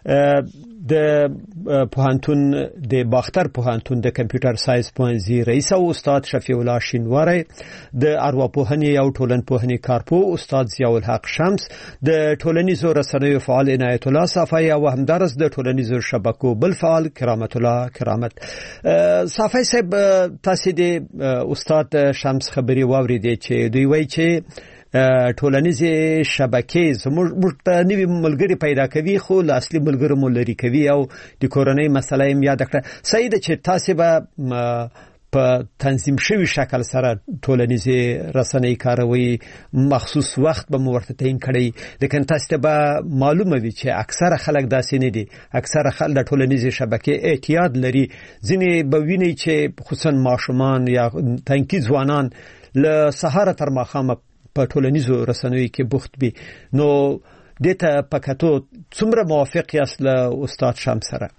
د پوهنتون د باختر پوهنتون د کمپیوټر ساينس پوهنځي رئیس او استاد شفیع الله شینواری د ارواپوهنې او ټولنپوهنې کارپو استاد ضیاء الحق شمس د ټولنیزو رسنیو فعال عنایت الله صافی او همدارس د ټولنیزو شبکو بل فعال کرامت الله کرامت. صافی صاحب تاسو د استاد شمس خبري واوریدې چې دوی وایي چې ټولنیزې شبکې زموږ ته نوي ملګري پیدا کوي خو له اصلي ملګرو مو لري کوي او د کورنۍ مسله یې یاد کړه صحیح ده چې تاسو به په تنظیم شوی شکل سره ټولنیزې رسنۍ کاروي مخصوص وخت به مو ورته تعیین کړی لیکن تاسو ته به معلومه وي چې اکثره خلک داسې نه دي اکثره خلک د ټولنیزې شبکې اعتیاد لري ځینې به ویني چې خصوصا ماشومان یا تنکي ځوانان له سهار تر ماښامه په ټولنیزو رسنیو کې بوخت وي نو دته پکاتو څومره موافق یاست له استاد شمس سره؟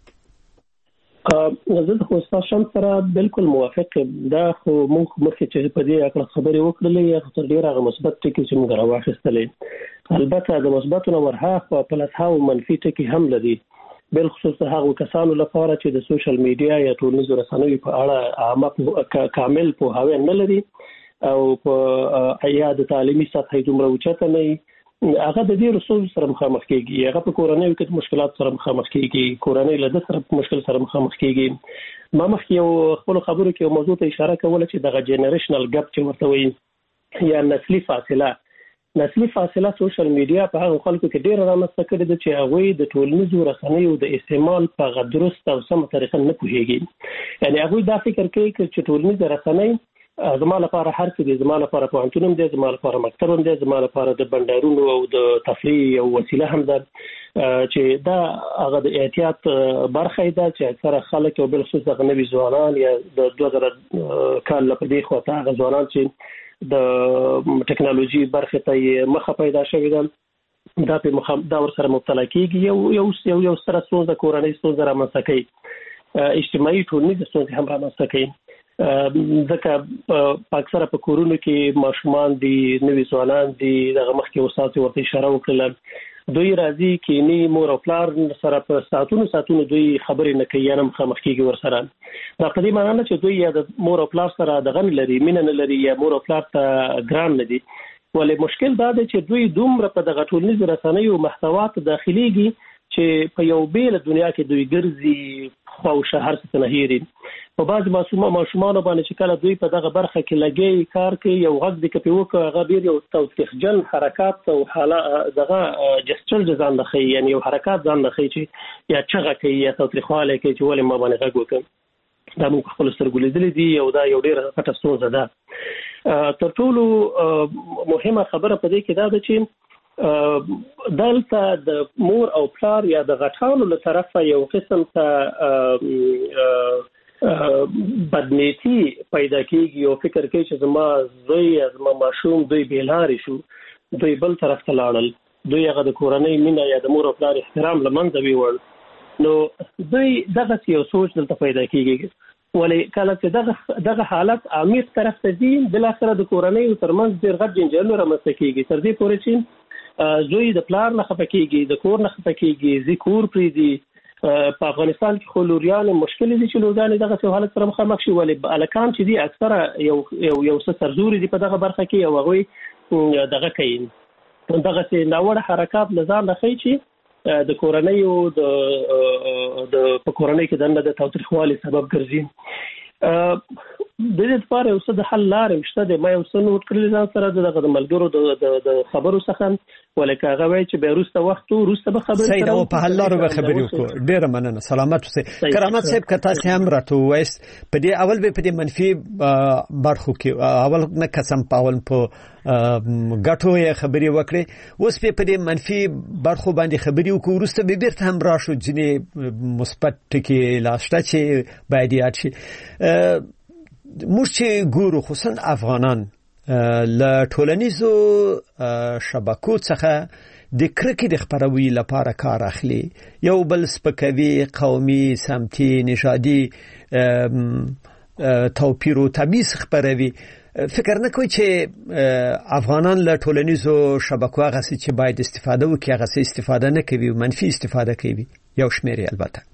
زه د استاد شمس سره بالکل موافق دا خو موږ مخکې چې په دې اړه خبرې وکړلې یا تر ډیره هغه مثبت ټکي چې موږ راوښستلې البته د مثبتونو ورها په پلس هاو منفي ټکي هم لري بل خصوص هغه کسانو لپاره چې د سوشل میډیا یا ټولنیزو رسنیو په اړه عامه کامل پوهاوی نه لري او په یا د تعلیمي سطحې دومره اوچته نه هغه د دې رسول سره مخامخ کیږي هغه په کورنۍ کې مشکلات سره مخامخ کیږي کورنۍ له د سره مشکل سره مخامخ کیږي ما مخکې یو خپل خبرو کې یو موضوع ته اشاره کوله چې دغه جنریشنل ګپ چې ورته وایي یا نسلي فاصله نسلي فاصله سوشل میډیا په هغه خلکو کې ډېر رامنځته کړې ده چې هغه د ټولنیزو رسنیو د استعمال په غدرست او سم طریقه نه پوهیږي یعنی هغه دا فکر کوي چې ټولنیز رسنۍ زما لپاره هر څه دي زما لپاره پوهنتون دی زما لپاره مکتب دی زما لپاره د بندرونو او د تفریح یو وسیله هم ده چې دا هغه د احتیاط برخه ده چې اکثره خلک او بل خصوص د نوي ځوانان یا د دوه زره کال لپاره خو ته هغه ځوانان چې د ټکنالوژي برخه ته مخه پیدا شوی ده دا په مخ دا ور سره مبتلا کیږي یو یو یو سره څو د کورنۍ څو زره مسکې اجتماعي ټولنیز څو هم رامنځته کوي ځکه په اکثره په کورونو کې ماشومان دي نوي ځوانان دي دغه مخکې استاد ورته اشاره وکړه دوی راځي کې نه مور او پلار سره په ساتونو ساتونو دوی خبرې نه کوي نه مخامخ کیږي ور سره دا په دې معنی نه چې دوی یا د مور او پلار سره دغه لري مینه نه لري یا مور او پلار ته ګران نه دي ولې مشکل دا دی چې دوی دومره په دغه ټولنیزو رسنیو محتوات داخليږي چې په یو بیل دنیا کې دوی ګرځي خو شهر څخه نه هېري. په بعض ماشومان ماشومان باندې چې کله دوی په دغه برخه کې لګي کار کوي یو غږ د کپی وکړه هغه بیر یو توسخجن حرکات او حاله دغه جستر ځان لخي یعنی یو حرکات ځان لخي چې یا چغه کوي یا توتریخواله کوي چې ولې ما باندې غږ وکړ. دا موږ خپل سترګو لیدلې دي او دا یو ډېر غټه ستونزه ده. تر ټولو مهمه خبره په دې کې دا ده چې دلته د مور او پلار یا د غټانو له طرفه یو قسم ته بدنیتی پیدا کیږي او فکر کوي چې زما زوی یا زما ماشوم دوی بیلارې شو دوی بل طرف ته لاړل دوی هغه د کورنۍ مینه یا د مور او پلار احترام لمنځه ویوړ. نو دوی دغه یو سوچ دلته پیدا کیږي ولې کله چې دغه دغه حالت عمیق طرف ته ځي بل اخر د کورنۍ ترمنځ ډېر غټ جنجال رامنځته کیږي تر دې پورې چې زوی د پلار نه خفه کیږي د کور نه خفه کیږي زی کور پرې دی. په افغانستان کې خو لوریان مشکل دي چې لوریان دغه څه حالت سره مخامخ شي ولې الکان چې دي اکثره یو یو یو څه سرزوري دي په دغه برخه کې او هغه دغه کوي دغه څه ناوړه حرکات نظام لخي چې د کورنۍ او د د په کورنۍ کې دنه د تاوتریخوالي سبب ګرځي. د دې لپاره یو څه د حل لارې مشته د ما یو څه نوٹ کړل ځان سره دغه د ملګرو د د خبرو څخه ولکه هغه وایي چې به روسته وخت روسته به خبرې سید او په حل لارو به خبرې وکړو. ډیره مننه سلامت اوسئ. کرامت صاحب که تاسو هم راته وایست په دې اول به په دې منفي برخو کې اول نه قسم پاول په غټو یې خبرې وکړي اوس په دې منفي برخو باندې خبرې وکړو روسته به بیرته هم راشو ځینې مثبت ټکي لاشته چې باید یاد شي. موږ چې ګورو خصوصا افغانان له ټولنیزو شبکو څخه د کرکې د خبرولو لپاره کار اخلي یو بل سپکوي قومي سمتي نژادي توپیر او تمیز خبروي. فکر نه کوي چې افغانان له ټولنیزو شبکو هغه چې باید استفاده وکړي هغه استفاده نه کوي منفي استفاده کوي یو شمېر البته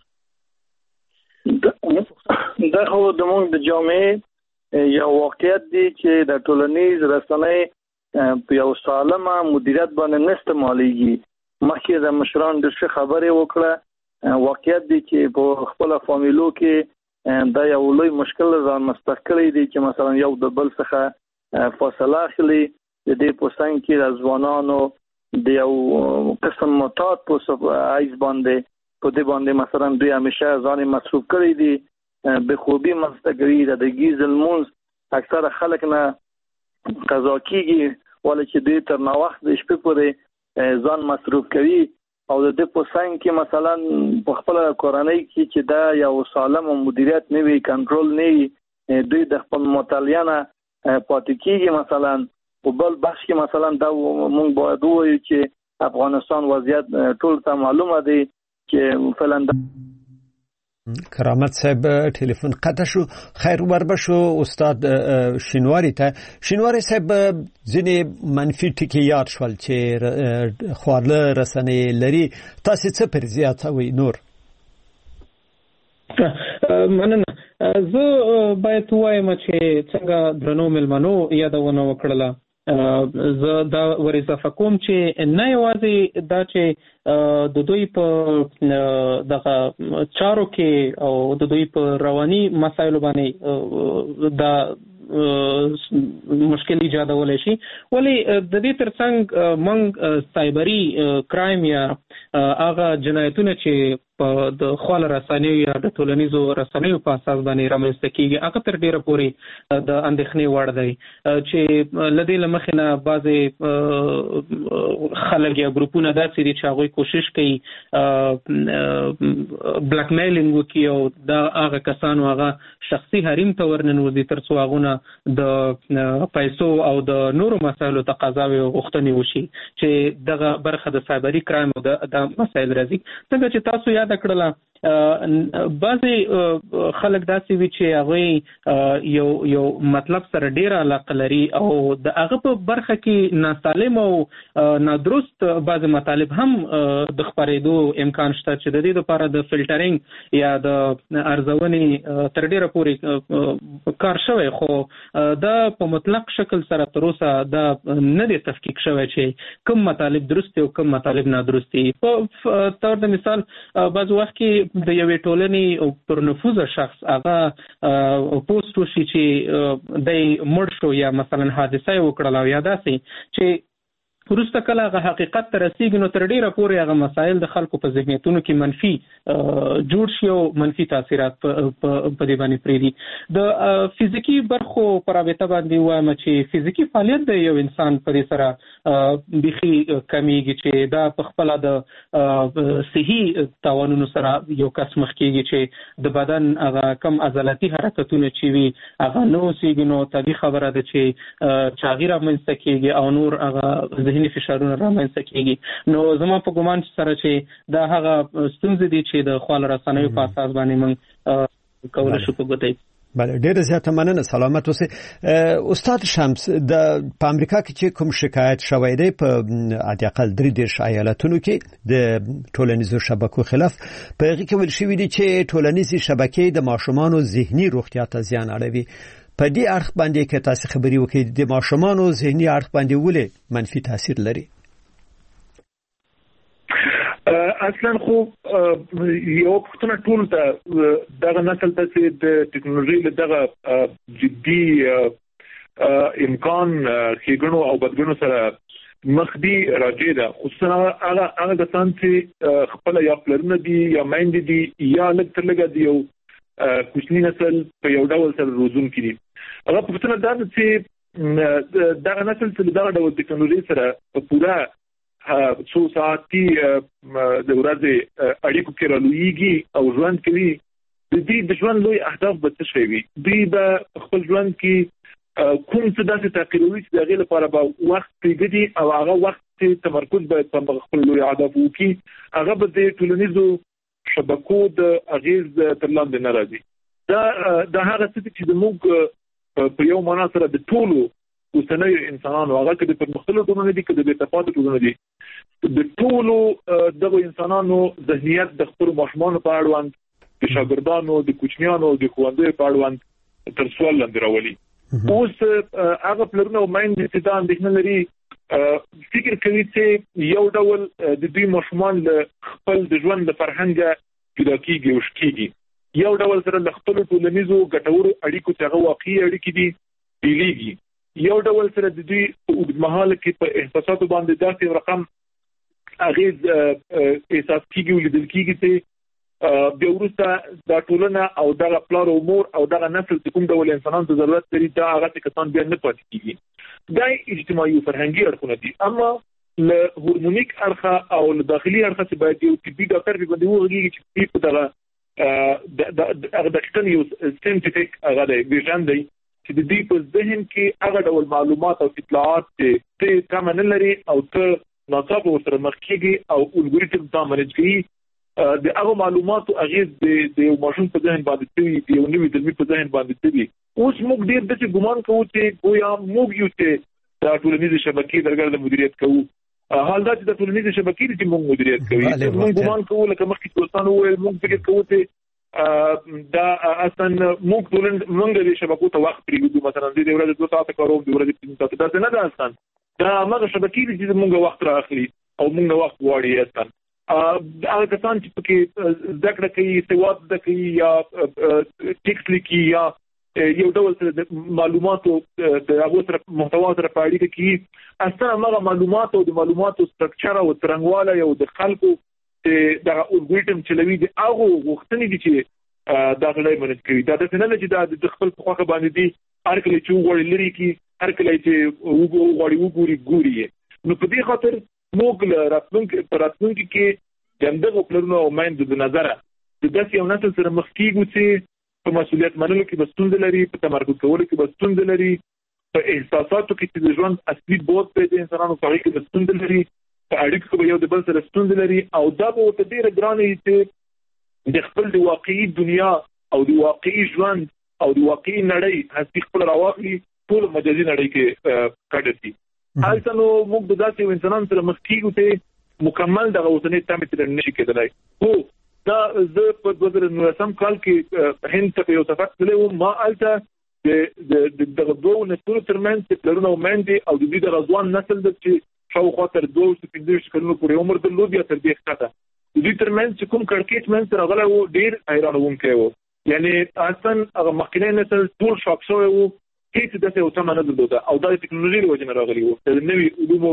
دا خو د موږ د جامعې یو واقعیت دی چې د ټولنیز رسنۍ په یو سالمه مدیریت باندې نه استعمالېږي. مخکې د مشران د څه خبرې وکړه واقعیت دی چې په خپل فامیلو کې دا یو لوی مشکل ځان مستقلی دی چې مثلا یو د بل څخه فاصله اخلي د دې په څنګ کې د ځوانانو د یو قسم معتاد په ایز باندې په دې باندې مثلا دوی همیشه ځان مصروف کړی دي به خوبی مستګری د دګیز المونز اکثره خلک نه قضا کیږي ولې چې دوی تر نو وخت د شپې پورې ځان مصروف کوي او د دې په څنګ کې مثلا په خپل کورنۍ کې چې دا یو سالم مدیریت نه وي کنټرول نه وي دوی د خپل مطالعه پاتې کیږي. مثلا په بل بخش کې مثلا دا مونږ باید وایو چې افغانستان وضعیت ټول ته معلومه دی چې فلان کرامت صاحب ټلیفون قطع شو. خیر وربشو استاد شینواری ته. شینواری صاحب ځینې منفي ټکي یاد شول چې خواله رسنۍ لري تاسو څه پر زیاتوي نور؟ مننه. زه باید وایم چې څنګه درنو ملمنو یادونه وکړله زه دا ور اضافه کوم چې نه یوازې دا چې د دوی په دغه چارو کې او د دوی په رواني مسایلو باندې دا مشکل ایجادولای شي ولی د دې ترڅنګ موږ سایبری کرایم یا هغه جنایتونه چې په د خپل رسنیو یا د ټولنیزو رسنیو په اساس باندې رامنځته کیږي هغه تر ډیره پورې د اندېښنې وړ دی چې لدې لمخنه بعضي خلک یا ګروپونه داسې دي چې هغه کوشش کوي بلاک میلینګ وکړي او دا هغه کسانو هغه شخصي حریم ته ورننوځي تر څو هغه د پیسو او د نورو مسایلو تقاضاوي او غوښتنې وشي چې دغه برخه د سایبری کرایم او د مسایل راځي. څنګه چې تاسو یاد کړل بعضې خلک داسې وي چې هغوی یو یو مطلب سره ډېره علاقه لري او د هغه په برخه کې ناسالم او نادرست بعضې مطالب هم د خپرېدو امکان شته چې د دې لپاره د فلټرینګ یا د ارزونې تر ډېره پورې کار شوی، خو دا په مطلق شکل سره تر اوسه دا نه دی تفکیک شوی چې کوم مطالب درست دي او کوم مطالب نادرست دي. په طور د مثال بعض وخت کې د یوې ټولنې پر نفوذه شخص هغه پوسټ وشي چې دی مړ شو یا مثلا حادثه یې وکړله او یا داسې چې وروسته کله هغه حقیقت ته رسېږي نو تر ډېره پورې هغه مسایل د خلکو په ذهنیتونو کې منفي جوړ شي او منفي تاثیرات په دې باندې پرېږدي. د فزیکي برخو په رابطه باندې وایم چې فزیکي فعالیت د یو انسان په دې سره بیخي کمیږي چې دا په خپله د صحي تاوانونو سره یو کس مخ کېږي چې د بدن هغه کم عضلاتي حرکتونه چې وي هغه نه اوسېږي، نو طبیعي خبره ده چې چاغي رامنځته کېږي او نور هغه ذهني فشارونه رامنځته کېږي. نو زما په ګمان سره چې دا هغه ستونزې دي چې د خواله رسنیو په اساس باندې موږ کولی شو په ګوته. بله، ډیره زیاته مننه، سلامت اوسئ. استاد شمس، د په امریکا کې چې کوم شکایت شوی دی په حداقل درې دېرش ایالتونو کې د ټولنیزو شبکو خلاف، په هغې کې ویل شوي دي چې ټولنیزې شبکې د ماشومانو ذهني روغتیا ته زیان اړوي. په دې اړخ باندې که تاسو خبرې وکړئ، د ماشومانو ذهني اړخ باندې ولې منفي تاثیر لري؟ اصلا خو یو پښتنه ټول ته دغه نسل ته چې د ټکنالوژي له دغه جدي امکان ښېګڼو او بدګڼو سره مخ دي راځي ده، خصوصا هغه هغه کسان چې خپل یا پلرونه دي یا میندې دي یا لږ تر لږه د یو کوچني نسل په یو ډول سره روزون کړي. هغه پښتنه دا چې دغه نسل چې دغه ډول ټکنالوژي سره په پوره څو ساعتي د ورځې اړیکو کې رالویږي او ژوند کوي، د دې د ژوند لوی اهداف به څه شي وي؟ دوی به خپل ژوند کې کوم څه داسې تعقیبوي چې د هغې لپاره به وخت پرېږدي او هغه وخت چې تمرکز باید په خپل لوی اهداف وکړي، هغه به د ټولنیزو شبکو د اغیز تر لاندې نه راځي. دا دا هغه څه چې زموږ په یو معنا سره د ټولو اوسنیو انسانانو، هغه که د پرمختللو ټولنو دي که د بېتفاوتو ټولنو دي، د ټولو دغو انسانانو ذهنیت د خپلو ماشومانو په اړوند، د شاګردانو، د کوچنیانو، د ښوونځیو په اړوند تر سوال لاندې راولي. اوس هغه پلرونه او میندې چې دا اندېښنه لري، فکر کوي چې یو ډول د دوی ماشومان له خپل د ژوند د فرهنګه جدا کېږي او شکېږي، یو ډول سره له خپلو ټولنیزو ګټورو اړیکو چې هغه واقعي اړیکې دي بیلېږي، یو ډول سره د دوی په اوږدمهاله کې په احساساتو باندې داسې رقم اغېز احساس کېږي او لیدل کېږي چې بیا وروسته دا ټولنه او دغه پلار او مور او دغه نسل چې کوم ډول انسانانو ته ضرورت لري دا هغه کسان بیا نه پاتې کېږي. دا اجتماعي او فرهنګي اړخونه دي. اما له هورمونیک اړخه او له داخلي اړخه چې باید یو طبي ډاکټر په باندې وغږېږي چې په دغه هغه دقیقاً یو ساینټیفیک هغه دی ویژن دی چې د دې په ذهن کې هغه ډول معلومات او اطلاعات ته کم نه لري او ته ناڅاپه ورسره مخ کېږي او الګوریتم ته منیج کوي. د هغه معلوماتو اغېز د یو ماشوم په ذهن باندې کوي، د یو نوي زلمي په ذهن باندې کوي. اوس موږ ډېر داسې ګمان کوو چې ګویا موږ یو چې د ټولنیزې شبکې درګرد مدیریت کوو، حال دا چې د ټولنیزې شبکې چې موږ مدیریت کوي، موږ ګمان کوو لکه مخکې چې دوستانو وویل، موږ فکر کوو چې دا اصلا موږ ټولن موږ د شبکو ته وخت پرېږدو، مثلا د ورځې دوه ساعته کاروم، د ورځې پنځه ساعته، داسې نه ده اصلا. دا هماغه شبکې دي چې موږ وخت رااخلي او موږ نه وخت غواړي. اصلا هغه کسان چې پکې زده کړه کوي، سواد زده کوي یا ټیکس لیکي یا یو ډول سره د معلوماتو د هغو سره محتوا سره په اړیکه کې، اصلا هماغه معلومات او د معلوماتو سټرکچر او څرنګوالی او د خلکو دغه الګوریتم چلوي د هغو غوښتنې دي چې دا سړی منج کوي. دا داسې نه ده چې دا د خپل په خوښه باندې دي، هر کله چې وغواړي لرې کړي، هر کله چې وغواړي وګوري ګوري یې. نو په دې خاطر موږ له راتلونکي په راتلونکي کې د همدغو پلرونو او میندو د نظره د داسې یو نسل سره مخ کېږو چې په مسؤلیت منلو کې به ستونزې لري، په تمرکز کولو کې به ستونزې لري، په احساساتو کې چې د ژوند اصلي بود دی د انسانانو په هغې کې به ستونزې لري، په اړیکو کې به یو د بل سره ستونزې لري او دا به ورته ډېره ګرانه وي چې د خپل د واقعي دنیا او د واقعي ژوند او د واقعي نړۍ هڅه خپل راوخلي ټول مجازي نړۍ کې کډتي حالت نو موږ د داسې انسانانو سره مخ کیږو ته مکمل د اوسنۍ تمه تر نشي کېدلای هو دا زه په دوه زره نولسم کال کې هند ته یو سفر تللی ما الته د د دوه نسلونو ترمنځ چې پلرونه او میندې او د دې د ځوان نسل د چې شاوخوا تر دوه سوه پنځه کلونو پورې عمر درلود یا تر دې ښکته د دې ترمنځ چې کوم کړکېچ منځ راغلی و ډېر حیرانوونکی و یعنی اصلا هغه مخکینی نسل ټول شاک شوی و هیڅ داسې یو تمه نه درلوده او دا د ټکنالوژۍ له وجې نه راغلي وو د نوي علومو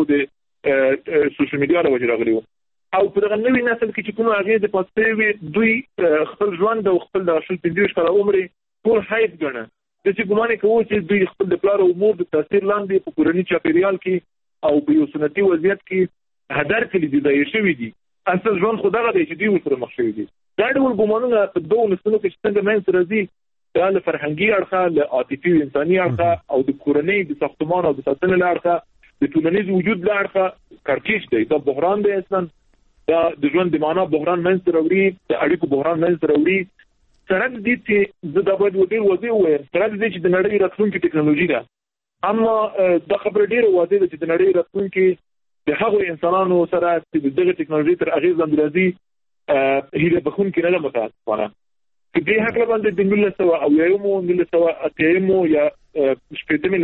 د سوشل میډیا له وجې راغلي وو او په دغه نوي نسل کې چې کوم اغېزې پاتې وي دوی خپل ژوند او خپل د شل پنځه کاله عمر ټول حیف ګڼه د چې ګمان کوو چې دوی خپل د پلار او مور د تاثیر لاندې په کورني چاپیریال کې او په یو سنتي وضعیت کې هدر کړي دي دا شوي دي اصل ژوند خو دغه دی چې دوی ورسره مخ شوي دي دا ډول ګمانونه په دوه نسلونو کې څنګه منځ راځي دا له فرهنګي اړخه له عاطفي انساني اړخه او د کورنۍ د ساختمان او د ساتنې له اړخه د ټولنیز وجود له اړخه کړکېچ دی دا بحران دی اصلا دا د ژوند د معنا بحران منځ راوړي د اړیکو بحران منځ راوړي سره د دې چې د دغه د ډېر وځي وي سره د دې چې د نړۍ راتلونکي ټکنالوژي ده اما د خبر ډېر وځي چې د نړۍ راتلونکي د هغو انسانانو سره چې دغه ټکنالوژي تر اغیز لاندې راځي هیله بخون کې نه متاسفانه چې دې حق باندې د نولس سوه او یومو نولس سوه اتهمو یا شپېتمې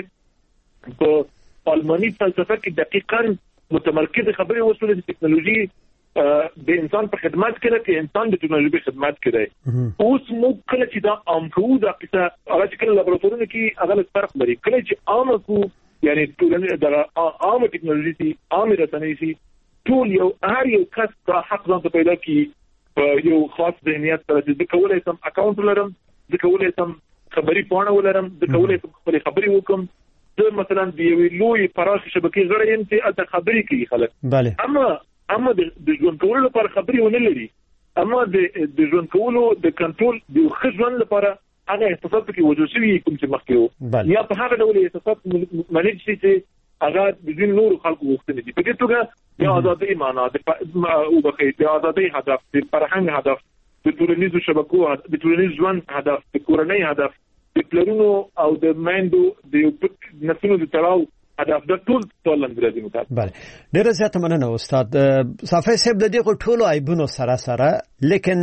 لسیزې په الماني فلسفه کې دقیقاً متمرکز خبرې وشولې چې ټکنالوژي د انسان په خدمت کې ده چې انسان د ټکنالوژي په خدمت کې دی اوس موږ کله چې دا عام کوو دا قصه هغه چې کله لابراتورونو کې هغه فرق لري کله چې عام کوو یعنی ټولنې د عام ټکنالوژي سي عام رسنۍ سي ټول یو هر یو کس دا حق ځان ته پیدا کړي یو خاص ذهنیت سره چې د کولای سم اکاونټ ولرم د کولای سم خبري پاڼه ولرم د کولای سم خپل خبري وکم د مثلا د یو لوی پراخ شبکې غړي يم چې اته خبري کوي خلک bale اما اما د ژوند کولو لپاره خبري ونه لري اما د ژوند کولو د کنټرول د خځوان لپاره هغه احساسات کې وجود شوی کوم چې مخکې یا په هغه ډول احساسات منیج شي چې هغه د دین نور خلکو وختنه دي په دې توګه د ازادۍ معنا د او بخې د ازادۍ هدف د فرهنګ هدف د ټولنیزو شبکو د ټولنیز ژوند هدف د کورنۍ هدف د پلرونو او د ماندو د نسلونو د تړاو هدف د ټول ټول اندرازي مطابق bale ډیره زیاته مننه استاد صافي صاحب د دې ټولو عیبونو سره سره لیکن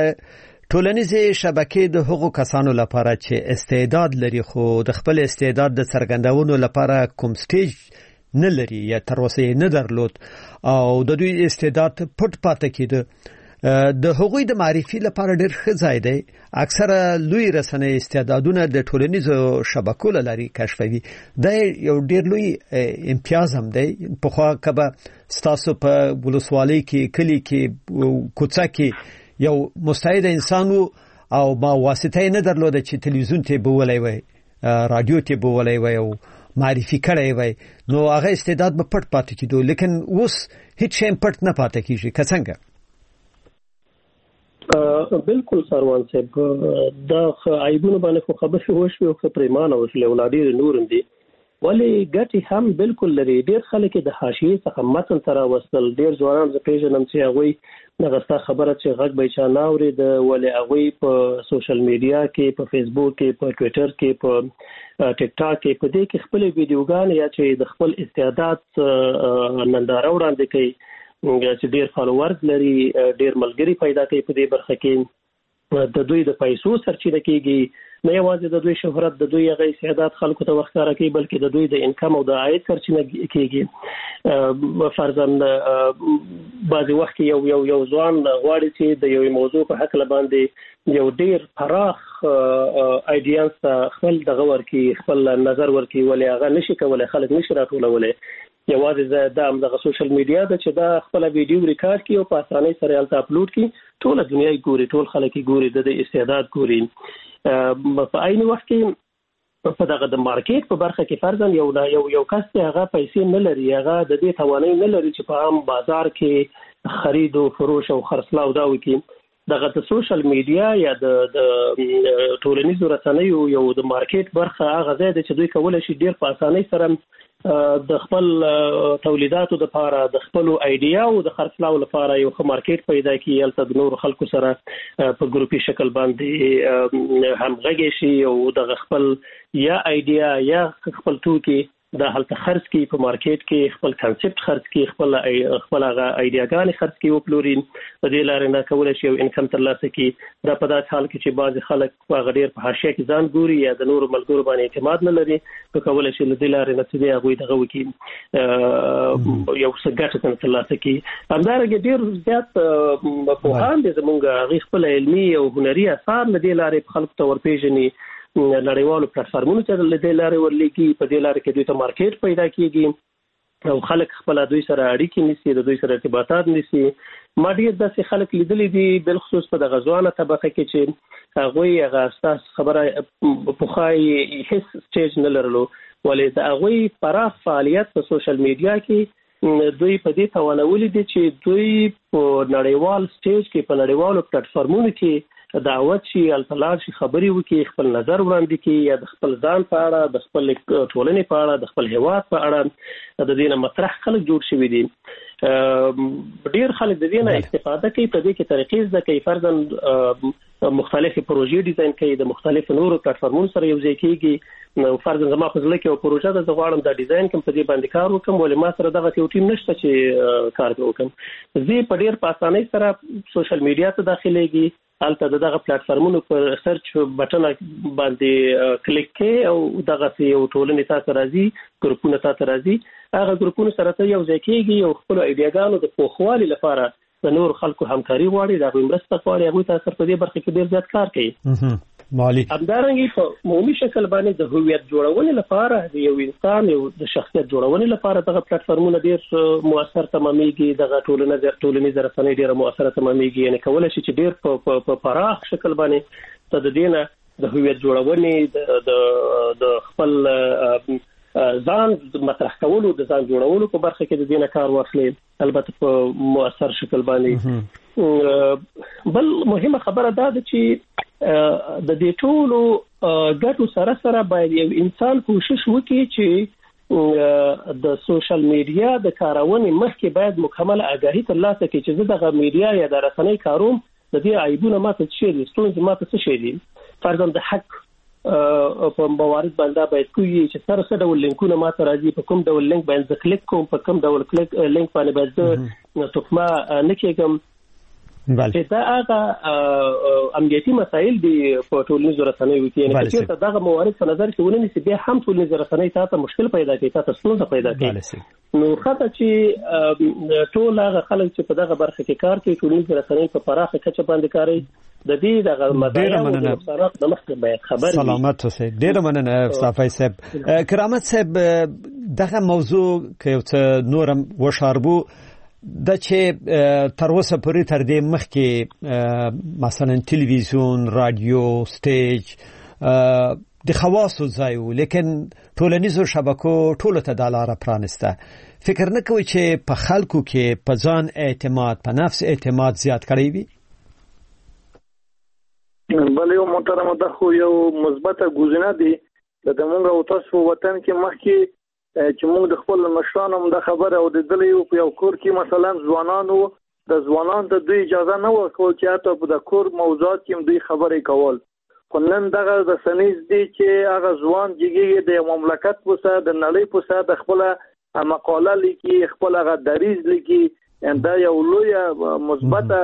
ټولنیزې شبکې د هغو کسانو لپاره چې استعداد لري خو د خپل استعداد د څرګندولو لپاره کوم سټیج نه لري یا تر اوسه نه درلود او د دوی استعداد پټ پاتې کېده د هغوی د معرفي لپاره ډېر ښه ځای دی اکثره لوی رسنۍ استعدادونه د ټولنیزو شبکو له لارې کشفوي دا یو ډېر لوی امتیاز هم دی پخوا کبه ستاسو په ولسوالۍ کې کلي کې کوڅه کې یو مستعد انسان او ما واسطه نه درلوده چې تلویزیون ته بولای وای رادیو ته بولای وای او معرفي کړی وای نو هغه استعداد به پټ پاتې کیدو لیکن اوس هیڅ شی پټ نه پاتې کیږي که څنګه بالکل سروان صاحب دا عیبونه باندې خو خبرې وشوي او پریمانه وشلې ولادي نورم دي ولی ګټي هم بالکل لري ډیر خلک د حاشیه څخه متن سره وصل ډیر ځوانان ز پیژنم چې هغه نغستا خبره چې غږ به چا ناوري د ولی هغه په سوشل میډیا کې په فیسبوک کې په ټوئیټر کې په ټیک ټاک کې په دې کې خپل ویډیوګان یا چې د خپل استعداد ننداره وړاندې کوي چې ډیر فالوورز لري ډیر ملګری پیدا کوي په دې برخه کې د دوی د پیسو سرچینه کیږي نه یوازې د دوی شهرت د دوی هغه استعداد خلکو ته وښکاره کوي بلکې د دوی د انکم او د عاید سرچینه کیږي فرضاً بعضې وخت یو یو یو ځوان غواړي چې د یو موضوع په هکله باندې یو ډیر پراخ آیډیاز ته خپل دغه ورکړي خپل نظر ورکړي ولې هغه نشي کولی خلک نشي راټولولی یوازې دا همدغه سوشل میډیا ده چې دا خپله ویډیو ریکارډ کړي او په اسانۍ سره هلته اپلوډ کړي ټوله دنیا یې ګوري ټول خلک یې ګوري د دې استعداد ګوري په عین وخت کې په دغه د مارکیټ په برخه کې فرضاً یو یو یو کس هغه پیسې نه لري هغه د دې توانایي نه لري چې په عام بازار کې خرید او فروش او خرڅلاو دا وکړي دغه د سوشل میډیا یا د ټولنیزو رسنیو یو د مارکیټ برخه هغه ځای دی چې دوی کولای شي ډیر په اسانۍ سره د خپل تولیداتو د لپاره د خپل ایډیا او د خرڅلاو لپاره یو ښه مارکیټ پیدا کړي، البته د نور خلکو سره په ګروپي شکل باندې همغږي شي او د خپل یا ایډیا یا خپل توکي د هلته خرڅ کی په مارکیټ کې خپل کانسپټ خرڅ کی خپل خپل هغه ایډیاګان خرڅ کی او پلورین په دې لارې نه کولای شي انکم ترلاسه کی. دا په داسې حال کې چې بعض خلک په غډیر په حاشیه کې ځان ګوري یا د نور ملګرو باندې اعتماد نه لري، نو کولای شي د دې لارې نه چې هغه دغه وکړي یو څه ګټه ترلاسه کی. همدارنګه ډیر زیات په هان د زمونږ خپل علمي او هنري اثار نه دي لارې خلکو ته ورپېژني، نړیوالو پلیټفارمونو ته د دې لارې ورلېږي، په دې لارې کې دوی ته مارکیټ پیدا کیږي او خلک خپل دوی سره اړیکې نیسي، د دوی سره ارتباطات نیسي. ما ډېر داسې خلک لیدلي دي بالخصوص په د غزوانه طبقه کې چې هغوی هغه اساس خبره پوخای هیڅ سټیج نه لرلو، ولې د هغوی پراخ فعالیت په سوشل میډیا کې دوی په دې توانولي دي چې دوی په نړیوال سټیج کې په نړیوالو پلیټفارمونو کې دعوت شي، التلار شي، خبري وکي، خپل نظر وړاندې کړي یا د خپل ځان په اړه، د خپل ټولنې په اړه، د خپل هیواد په اړه د دې نه مطرح خلک جوړ شوي دي. ډیر خلک د دې نه استفاده کوي، په دې کې طریقې زده کوي، فرضاً مختلفې پروژې ډیزاین کوي، د مختلفو نورو پلیټفارمونو سره یو ځای کېږي. نو فرضاً زما په ځل کې یو پروژه ده، زه غواړم دا ډیزاین کوم، په دې باندې کار وکړم، ولې ما سره دغه یو ټیم نشته چې کار وکړم. زه په ډیر په اسانۍ سره سوشل میډیا ته داخليږي، البته دغه پلیټفارمونو پر سرچ بټن باندې کلیک کې او دغه یو ټولنې تاسو راځي، ګروپونه تاسو راځي، هغه ګروپونه سره ته یو ځای کېږي او خپل ایډیاګانو د پوښوالي لپاره د نور خلکو همکاري غواړي، دا غوښمن مرسته غواړي، هغه تاسو په دې برخه کې ډیر زیات کار کوي. مالي همدارنګه په عمومي شکل باندې د هویت جوړونې لپاره د یو انسان یو د شخصیت جوړونې لپاره دغه پلیټفارمونه ډیر موثر تمامېږي، دغه ټولنه ټولنیز رسنۍ ډیر موثر تمامېږي، یعنی کولای شي چې ډیر په پراخ شکل باندې ته د دینه د هویت جوړونې د د خپل ځان مطرح کولو، د ځان جوړولو په برخه کې د دینه کار واخلي، البته په موثر شکل باندې. بل مهمه خبره دا ده چې د دې ټولو ګټو سره سره باید یو انسان کوشش وکړي چې د سوشل میډیا د کارونې مخکې باید مکمل آگاهی ترلاسه کړي چې زه دغه میډیا یا د رسنۍ کاروم، د دې عیبونه ماته څه دي، ستونزې ماته څه شي دي. فرضاً د حق په موارد باندې باید کوی چې سره سره ډول لینکونه ماته راځي، په کوم ډول لینک باندې کلیک کوم، په کوم ډول کلیک لینک باندې باید تخمه نه کېږم. بله دا هغه امنیتي مسایل دي په ټولنیزو رسنیو کې، یعنی چې دغه موارد په نظر کې ونیسي بیا هم ټولنیزو رسنۍ ته مشکل پیدا کوي، ته ستونزه پیدا کوي. نو خاطر چې ټول هغه خلک چې په دغه برخه کې کار کوي، ټولنیزو رسنۍ په پراخه کچه باندې کاري، د دې دغه مزایا او نقصانات د مخکې باید خبر وي. سلامت اوسئ. ډیر مننه صافی صاحب. کرامت صاحب، دغه موضوع کې یو څه نورم وشاربو د چې تر اوسه پورې تر دې مخکې مثلا تلویزیون، رادیو، سټیج د خواصو ځای و، لیکن ټولنیزو شبکو ټولو ته د لاره پرانسته. فکر نه کوئ چې په خلکو کې په ځان اعتماد، په نفس اعتماد زیات کړی وي؟ بله یو محترمه، دا خو یو مثبته ګزینه دی. د موږ او تاسو وطن کې مخکې چې موږ د خپل مشرانو د خبره او د دلیو په یو کور کې مثلا ځوانانو د ځوانان ته دوی اجازه نه ورکول چې حتی په د کور موضوعات کې دوی خبرې کول. خو نن دغه د سنیز دی چې هغه ځوان جګیږي د مملکت په سر د نړۍ په سر د خپل مقاله لیکي، خپل هغه دریز لیکي. دا یو لوی مثبته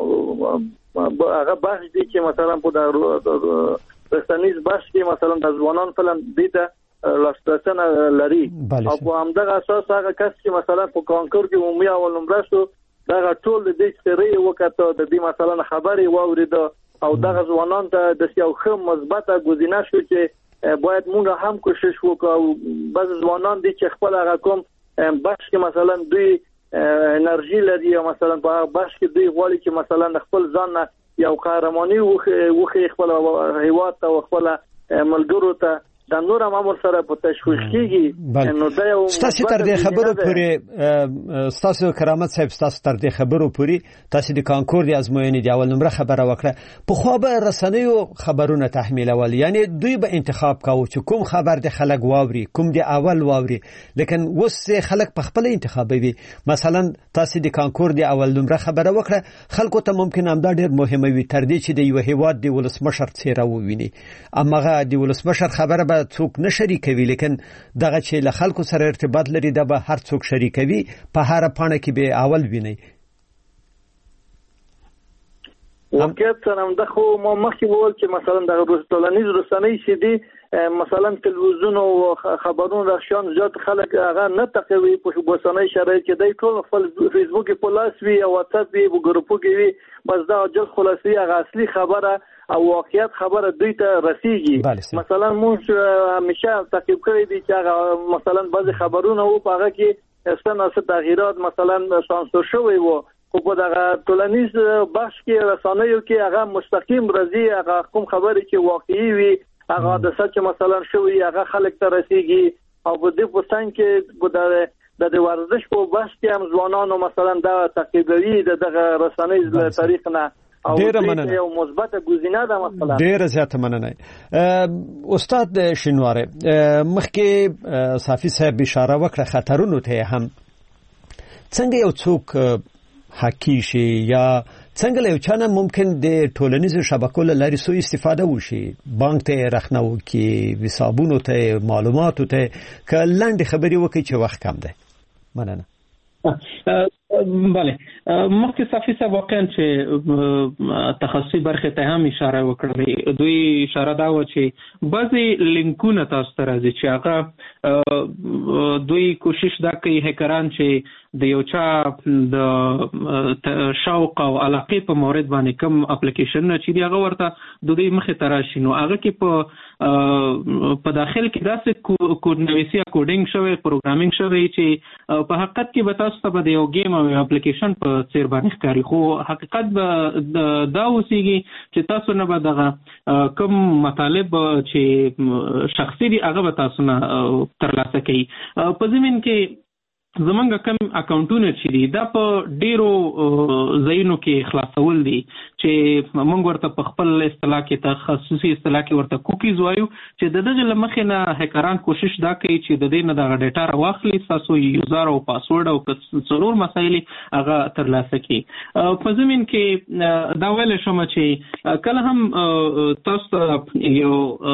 هغه بحث دی چې مثلا په د سنیز بحث کې مثلا د ځوانان فلم دی ته لاستاسنه لري، او په همدغه اساس هغه کس چې مثلا په کانکور کې عمومي اول نمره شو، دغه ټول د دې سری وکړه د دې مثلا خبري واورید او دغه ځوانان ته د یو ښه مثبته ګزینه شو چې باید موږ هم کوشش وکړو. بعض ځوانان دي چې خپل هغه کوم بحث کې مثلا دوی انرژي لري، مثلا په بحث کې دوی غواړي چې مثلا خپل ځان یو قهرماني وخی خپل هیواد ته او خپل ملګرو ته د نور امام سره په تشویش کیږي نو دا یو تاسو تر دې خبرو پورې تاسو کرامت صاحب تاسو تر دې خبرو پورې تاسو د کانکور د ازموینې دی اول نمبر خبره وکړه په خو به رسنیو خبرونه تحمیل اول یعنی دوی به انتخاب کاوه چې کوم خبر د خلک واوري کوم د اول واوري لیکن وس خلک په خپل انتخابوي مثلا تاسو د کانکور د اول نمبر خبره وکړه خلکو ته ممکن هم دا ډېر مهمه وي تر دې چې د یو هیواد د ولسمشر څیره وویني اماغه د ولسمشر خبره به څوک نه شریکوي لیکن دغه چې له خلکو سره ارتباط لري دا به هر څوک شریکوي په هر پاڼه کې به اول ویني واقعیت سره هم د خو ما مخکې وویل چې مثلا د ټولنیز رسنۍ چې دي مثلا تلویزیون او خبرونه راشان زیات خلک هغه نه تقوي په بوسنۍ شرایط کې د ټول خپل فیسبوک په لاس وی او واتساپ وی ګروپو کې وی بس دا جل خلاصي هغه اصلي خبره او واقعیت خبره دوی ته رسیږي مثلا موږ همیشه تعقیب کړی دي چې هغه مثلا بعض خبرونه او په هغه کې استناسه تغییرات مثلا سانسور شوی وو خو په دغه ټولنیز بحث کې رسنیو کې هغه مستقیم راځي هغه کوم خبرې چې واقعي وي هغه د سچ مثلا شوی هغه خلک ته رسیږي او په دې پوسټان کې د د ورزش په بحث کې هم ځوانانو مثلا دا تعقیبوي دغه رسنیز له طریق نه او ډېر یو مثبت گزینه ده مثلا ډېر زیات مننه استاد شینواره مخکې صافي صاحب اشاره وکړه خطرونو ته هم څنګه یو څوک حقی شي یا څنګه له چانه ممکن د ټولنیزو شبکو لاري سو استفاده وشي بانک ته رخنو کې حسابونو ته معلوماتو ته کلاند خبري وکي چې وخت کم ده مننه بله مخکې صافي صاحب واقعا چې تخصصي برخه ته هم اشاره وکړه دوی اشاره دا و چې بعضي لینکونه تاسو ته راځي چې هغه دوی کوشش دا کوي هکران چې د یو چا د شوق او علاقه په مورد باندې کوم اپلیکیشن چې دی هغه ورته د دوی مخه تراشي نو هغه کې په په داخل کې داسې کوډنویسي کوډینګ شوی پروګرامینګ شوی چې په حقیقت کې به تاسو ته د یو گیم او اپلیکیشن په څیر باندې ښکاري خو حقیقت به دا اوسېږي چې تاسو نه به دغه کوم مطالب چې شخصي دي هغه به تاسو نه ترلاسه کوي په زمين کې زمونږ کم اکاونټونه چې دي دا په ډیرو ځایونو کې خلاصول دي چې موږ ورته په خپل اصطلاح کې تخصصي اصطلاح کې ورته کوکیز وایو چې د دغه لمخې نه هکران کوشش دا کوي چې د دې نه دغه ډیټا راواخلي تاسو یوزر او پاسورډ او څلور مسایل هغه ترلاسه کړي په زمين کې دا ویل شوم چې کله هم تاسو یو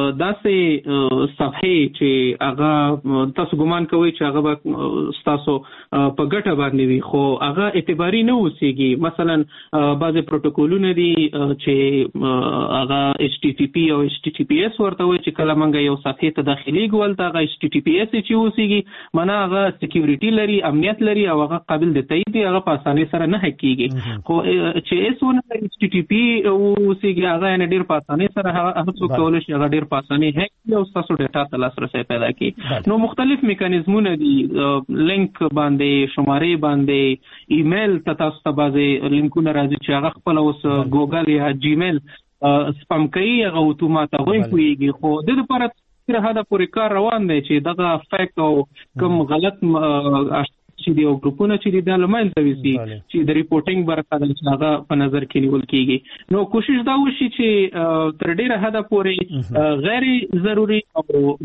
داسې صفحه چې هغه تاسو ګمان کوئ چې هغه تاسو په ګټه باندې وي خو هغه اعتباري نه اوسېږي مثلا بعض پروتوکولونه دي چې هغه ایچ ټي ټي پی او ایچ ټي ټي پی اس ورته وي چې کله موږ یو صفحه ته داخلي ګول تا هغه ایچ ټي ټي پی اس چې اوسېږي معنا هغه سکیورټي لري امنیت لري او هغه قابل د تایید دی هغه په اسانۍ سره نه هک کیږي خو چې اس ونه ایچ ټي ټي پی اوسېږي هغه نه ډیر په اسانۍ سره هغه څوک کولای شي هغه ډیر په اسانۍ هک او تاسو ډیټا ته لاسرسي پیدا کړي نو مختلف میکانیزمونه دي لینک باندې شمارې باندې ایمیل ته تاسو ته بازي لینکونه راځي چې هغه خپل اوس ګوګل یا جیمیل سپام کوي هغه اتومات غوي کوي خو د لپاره تر هدا پورې کار روان دی چې دغه فیکټ او کوم غلط چې دی او ګروپونه چې دی د لمنځه وسی چې د ریپورټینګ برخه د هغه په نظر کې نیول کیږي نو کوشش دا وشي چې تر ډیره حد پورې غیر ضروري او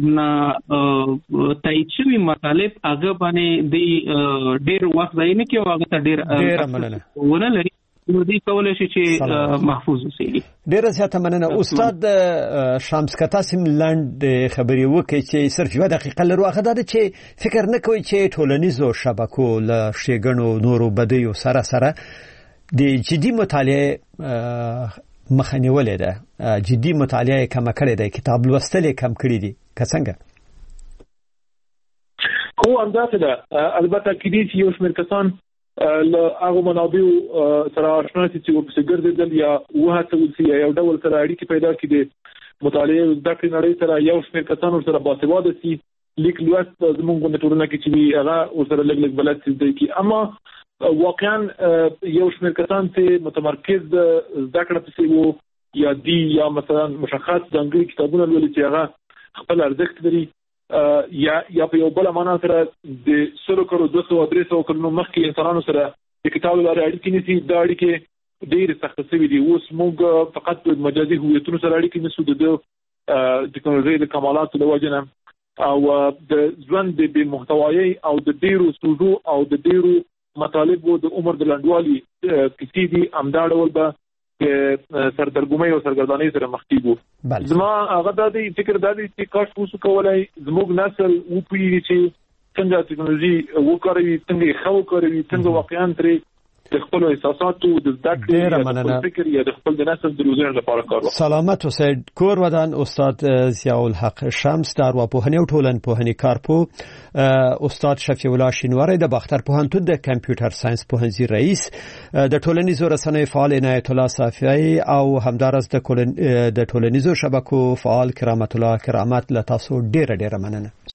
نه تایید شوی مطالب هغه باندې د ډیر وخت ځای نه کې هغه ته ډیر ونه لري نو دې کولای شي چې محفوظ اوسي ډیر زیاته مننه استاد شمس کتاسم لاند خبري وکي چې صرف یو دقیقه لرو هغه د چې فکر نه کوي چې ټولنیزو شبکو له شیګنو نورو بدیو سره سره د جدي مطالعه مخنیولې ده جدي مطالعه کم کړي ده کتاب لوستل کم کړي دي څنګه خو اندازه ده البته کې دي یو شمېر کسان له هغه منابع سره آشنا چې ورپسې ګرځېدل یا وهڅول شي یو ډول سره اړیکې پیدا کړي مطالعه زده کړې نړۍ سره یو شمېر کسان سره باسواده شي لیک لوست زموږ په ټولنه کې چې هغه سره لږ لږ بلد شي کی اما واقعا یو شمېر کسان چې متمرکز زده کړه پسې وو یا دی یا مثلا مشخص ځانګړي کتابونه لولي چې هغه خپل ارزښت لري یا یا په یو بل معنا سره د سلو کرو دوه سوه درې سوه کلونو مخکې انسانانو سره د کتاب لپاره اړیکې نيسي دا اړیکې ډېر سخت شوي دي. اوس موږ فقط په مجازي هویتونو سره اړیکې نيسو د ټکنالوژي د کمالاتو د وجه نه او د ژوند د محتوایي او د ډېرو سوزو او د ډېرو مطالبو د عمر د لنډوالي کیسې دي همدا ډول به سردرګمۍ او سرګردانۍ سره مخ کیږو. زما هغه د دې فکر د دې چې کاش اوسو کولای زموږ نسل وپوهیږي چې څنګه ټکنالوژي وکاروي څنګه خو کوي څنګه واقعا ترې د خپل احساساتو د ذکر یا فکر یا د خپل د نسل د روزنې لپاره کار وکړي. سلامت اوسئ. کور ودان استاد ضیاء الحق شمس د ارواپوهنې او ټولنپوهنې کارپو، استاد شفیع الله شینواری د باختر پوهنتون د کمپیوټر ساينس پوهنځي رئیس، د ټولنیزو رسنیو فعال عنایت الله صافی او همدارس د ټولنیزو شبکو فعال کرامت الله کرامت له تاسو ډیره ډیره مننه.